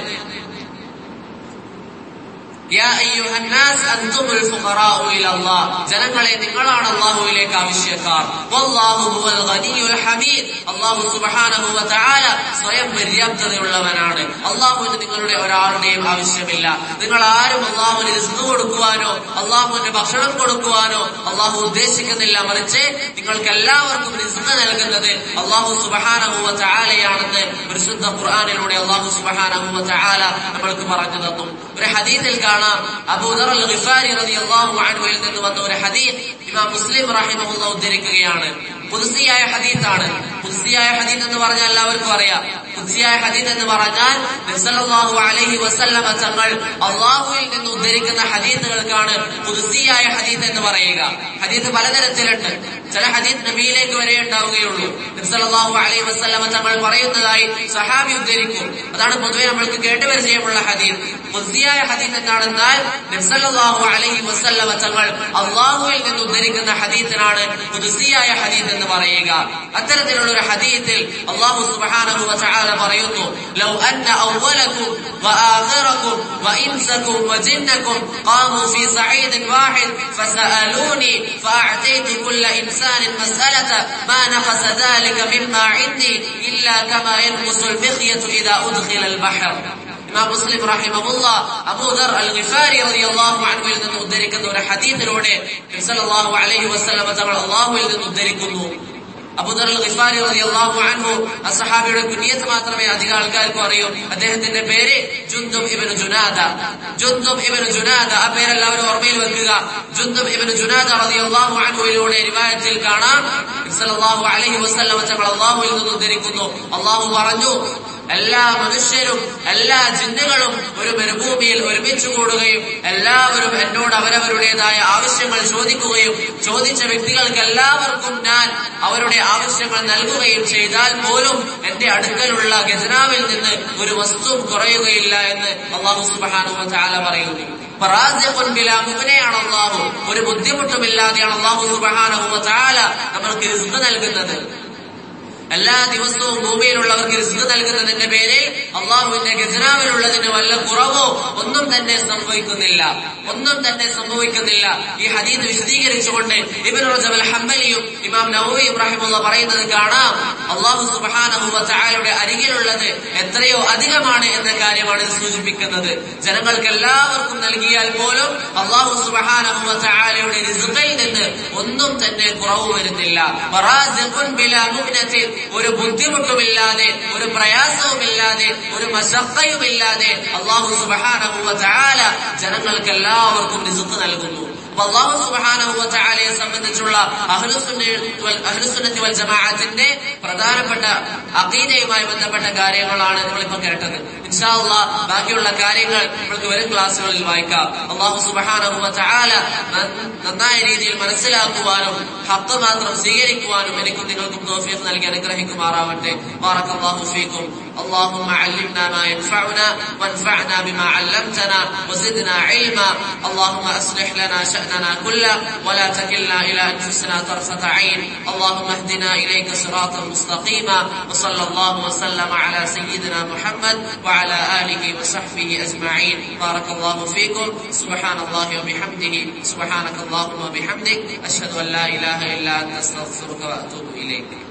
യാ അയ്യുഹന്നാസ് അൻതുമുൽ ഫുഖറാഉ ഇലല്ലാഹ്, ജനങ്ങളെ നിങ്ങളാണ് അല്ലാഹുവിലേക്ക് ആവശ്യക്കാർ. വല്ലാഹു ഹുവൽ ഗനിയുൽ ഹമീദ്, അല്ലാഹു സുബ്ഹാനഹു വ തആല സ്വയം പര്യാപ്തതയുള്ളവനാണ്. അല്ലാഹുവിന് നിങ്ങളുടെ ഒരാളുടെയും ആവശ്യമില്ല. നിങ്ങൾ ആരും അല്ലാഹുവിന് റിസ്ക് കൊടുക്കുവാനോ അല്ലാഹുവിന് ഭക്ഷണം കൊടുക്കുവാനോ അല്ലാഹു ഉദ്ദേശിക്കുന്നില്ല, മറിച്ച് നിങ്ങൾക്ക് എല്ലാവർക്കും റിസ്ക് നൽകുന്നത് അല്ലാഹു സുബ്ഹാനഹു വ തആലയാണെന്ന് പരിശുദ്ധ ഖുർആനിലൂടെ അല്ലാഹു സുബ്ഹാനഹു വ തആല നമ്മൾക്ക് പറഞ്ഞു തന്നു. ഒരു ഹദീസിൽ കാണാം, അബൂ ദർ അൽ ഗിഫാരി റളിയല്ലാഹു അൻഹുവിൽ നിന്ന് വന്ന ഒരു ഹദീസ് ഇമാം മുസ്ലിം റഹിമഹുല്ലാഹ് ഉദ്ധരിക്കുകയാണ്. ഖുദ്സിയായ ഹദീസാണ്. ഖുദ്സിയായ ഹദീസ് എന്ന് പറഞ്ഞാൽ എല്ലാവർക്കും അറിയാം. ഖുദ്സിയായ ഹദീസ് എന്ന് പറഞ്ഞാൽ നബി സല്ലല്ലാഹു അലൈഹി വസല്ലമ തങ്ങൾ അല്ലാഹുവിൽ നിന്ന് ഉദ്ധരിക്കുന്ന ഹദീസുകൾക്കാണ് ഖുദ്സിയായ ഹദീസ് എന്ന് പറയുക. ഹദീസ് പലതരത്തിലുണ്ട്. ചില ഹദീസ് നബിയിലേക്ക് വരെ ഉണ്ടാവുകയുള്ളൂ. നബി സല്ലല്ലാഹു അലൈഹി വസല്ലമ തങ്ങൾ പറയുന്നതായി സഹാബി ഉദ്ധരിക്കും. അതാണ് പൊതുവെ നമ്മൾക്ക് കേട്ടുപരിചയമുള്ള ഹദീസ്. ഖുദ്സിയായ ഹദീസ് എന്താണെന്നാൽ നബി സല്ലല്ലാഹു അലൈഹി വസല്ലമ തങ്ങൾ അല്ലാഹുവിൽ നിന്ന് ഉദ്ധരിക്കുന്ന ഹദീസിനാണ് ഖുദ്സിയായ ഹദീസ് എന്ന് പറയുക. അത്തരത്തിലുള്ള ഒരു ഹദീസിൽ അല്ലാഹു സുബ്ഹാനഹു വ തആല പറയുന്നു, ലൗ അന്ന അവ്വലകും വആഖിറകും വഇൻസകും വജിന്നകും ഖാമു ഫീ സഈദിൻ വാഹിദ് ഫസഅലൂനി ഫഅഅതൈതു കുല്ല ഇൻസാനിൻ മസ്അലത മാ നഖസ ദാലിക മിമ്മാ ഇൻദി ഇല്ലാ കമാ യൻഖുസുൽ മിഖ്യതു ഇദാ ഉദ്ഖില അൽ ബഹർ. ഇമാം മുസ്ലിം റഹിമഹുല്ലാഹ് അബൂ ദർ അൽ ഗിഫാരി റളിയല്ലാഹു അൻഹുവിൽ നിന്ന് ഉദ്ധരിക്കുന്ന ഒരു ഹദീസിലൂടെ നബി സല്ലല്ലാഹു അലൈഹി വസല്ലം തങ്ങൾ അല്ലാഹുവിൽ നിന്ന് ഉദ്ധരിക്കുന്നു. അബൂ ദർ അൽ ഗിഫാരി റളിയല്ലാഹു അൻഹു ആ സഹാബിയുടെ കുനിയത്ത് മാത്രമേ അധികം ആൾക്കാർക്കും അറിയൂ. അദ്ദേഹത്തിന്റെ പേര് ജുന്ദുബ് ഇബ്നു ജുനാദ. ജുന്ദുബ് ഇബ്നു ജുനാദ, ആ പേര് എല്ലാവരും ഓർമ്മയിൽ വെക്കുക. ജുന്ദുബ് ഇബ്നു ജുനാദ റളിയല്ലാഹു അൻഹുവിലൂടെ റിവായത്തിൽ കാണാം, നബി സല്ലല്ലാഹു അലൈഹി വസല്ലം തങ്ങൾ അല്ലാഹുവിൽ നിന്ന് ഉദ്ധരിക്കുന്നു, അല്ലാഹു പറഞ്ഞു, എല്ലാ മനുഷ്യരും എല്ലാ ജിന്നുകളും ഒരു മരുഭൂമിയിൽ ഒരുമിച്ച് കൂടുകയും എല്ലാവരും എന്നോട് അവരവരുടേതായ ആവശ്യങ്ങൾ ചോദിക്കുകയും ചോദിച്ച വ്യക്തികൾക്ക് എല്ലാവർക്കും ഞാൻ അവരുടെ ആവശ്യങ്ങൾ നൽകുകയും ചെയ്താൽ പോലും എന്റെ അടുക്കലുള്ള ഖജനാവിൽ നിന്ന് ഒരു വസ്തുവും കുറയുകയില്ല എന്ന് അല്ലാഹു സുബ്ഹാനഹു വ തആല പറയുന്നു. റാസിഖുൻ ബിലാ മുഅ്നയാണ് അല്ലാഹു, ഒരു ബുദ്ധിമുട്ടുമില്ലാതെയാണ് അല്ലാഹു സുബ്ഹാനഹു വ തആല നമ്മൾക്ക് റിസ്ക് നൽകുന്നത്. എല്ലാ ദിവസവും ഭൂമിയിലുള്ളവർക്ക് റിസ്ക് നൽകുന്നതിന്റെ പേരിൽ അള്ളാഹുവിന്റെ ഖജനാവിലുള്ളതിന് വല്ല കുറവോ ഒന്നും തന്നെ സംഭവിക്കുന്നില്ല, ഒന്നും തന്നെ സംഭവിക്കുന്നില്ല. ഈ ഹദീസ് വിശദീകരിച്ചുകൊണ്ട് ഇബ്നു റജബ് അൽ ഹംബലിയും ഇമാം നവവിയും റഹിമഹുല്ലാഹ് പറയുന്നത് കാണാം, അല്ലാഹു സുബ്ഹാനഹു വ തആലയുടെ അരികിലുള്ളത് എത്രയോ അധികമാണ് എന്ന കാര്യമാണ് ഇത് സൂചിപ്പിക്കുന്നത്. ജനങ്ങൾക്ക് എല്ലാവർക്കും നൽകിയാൽ പോലും അല്ലാഹു സുബ്ഹാനഹു വ തആലയുടെ റിസ്ഖിൽ നിന്ന് ഒന്നും തന്നെ കുറവ് വരുന്നില്ല. റാസിഖുൻ ബിലാ മുഅ്നത്തിൻ, ഒരു ബുദ്ധിമുട്ടുമില്ലാതെ ഒരു പ്രയാസവുമില്ലാതെ ഒരു മശഖയുമില്ലാതെ അല്ലാഹു സുബ്ഹാനഹു വ തആല ജനങ്ങൾക്ക് എല്ലാവർക്കും റിസ്ക് നൽകുന്നു. അപ്പൊ അല്ലാഹു സുബ്ഹാനഹു വ തആലയെ സംബന്ധിച്ചുള്ള അഹ്ലുസുന്നത്തി വൽ ജമാഅത്തിന്റെ പ്രധാനപ്പെട്ട അഖീദയുമായി ബന്ധപ്പെട്ട കാര്യങ്ങളാണ് നമ്മളിപ്പോ കേട്ടത്. ഇൻഷാ അല്ലാഹ് ബാക്കിയുള്ള കാര്യങ്ങൾ നമുക്ക് വരും ക്ലാസ്സുകളിൽ വായിക്കാം. അല്ലാഹു സുബ്ഹാനഹു വ തആല നന്നായ രീതിയിൽ മനസ്സിലാക്കുവാനും ഹഖ് മാത്രം സ്വീകരിക്കുവാനും എനിക്കും നിങ്ങൾക്കും തൗഫീഖ് നൽകി അനുഗ്രഹിക്കുമാറാവട്ടെ. ബാറക്കല്ലാഹു ഫീക്കും. اللهم علمنا ما ينفعنا وانفعنا بما علمتنا وزدنا علما. اللهم أصلح لنا شأننا كله ولا تكلنا إلى أنفسنا طرفة عين. اللهم اهدنا إليك صراطا مستقيما. وصلى الله وسلم على سيدنا محمد وعلى آله وصحبه أجمعين. بارك الله فيكم. سبحان الله وبحمده سبحانك اللهم وبحمدك أشهد أن لا إله إلا أنت أستغفرك وأتوب إليك.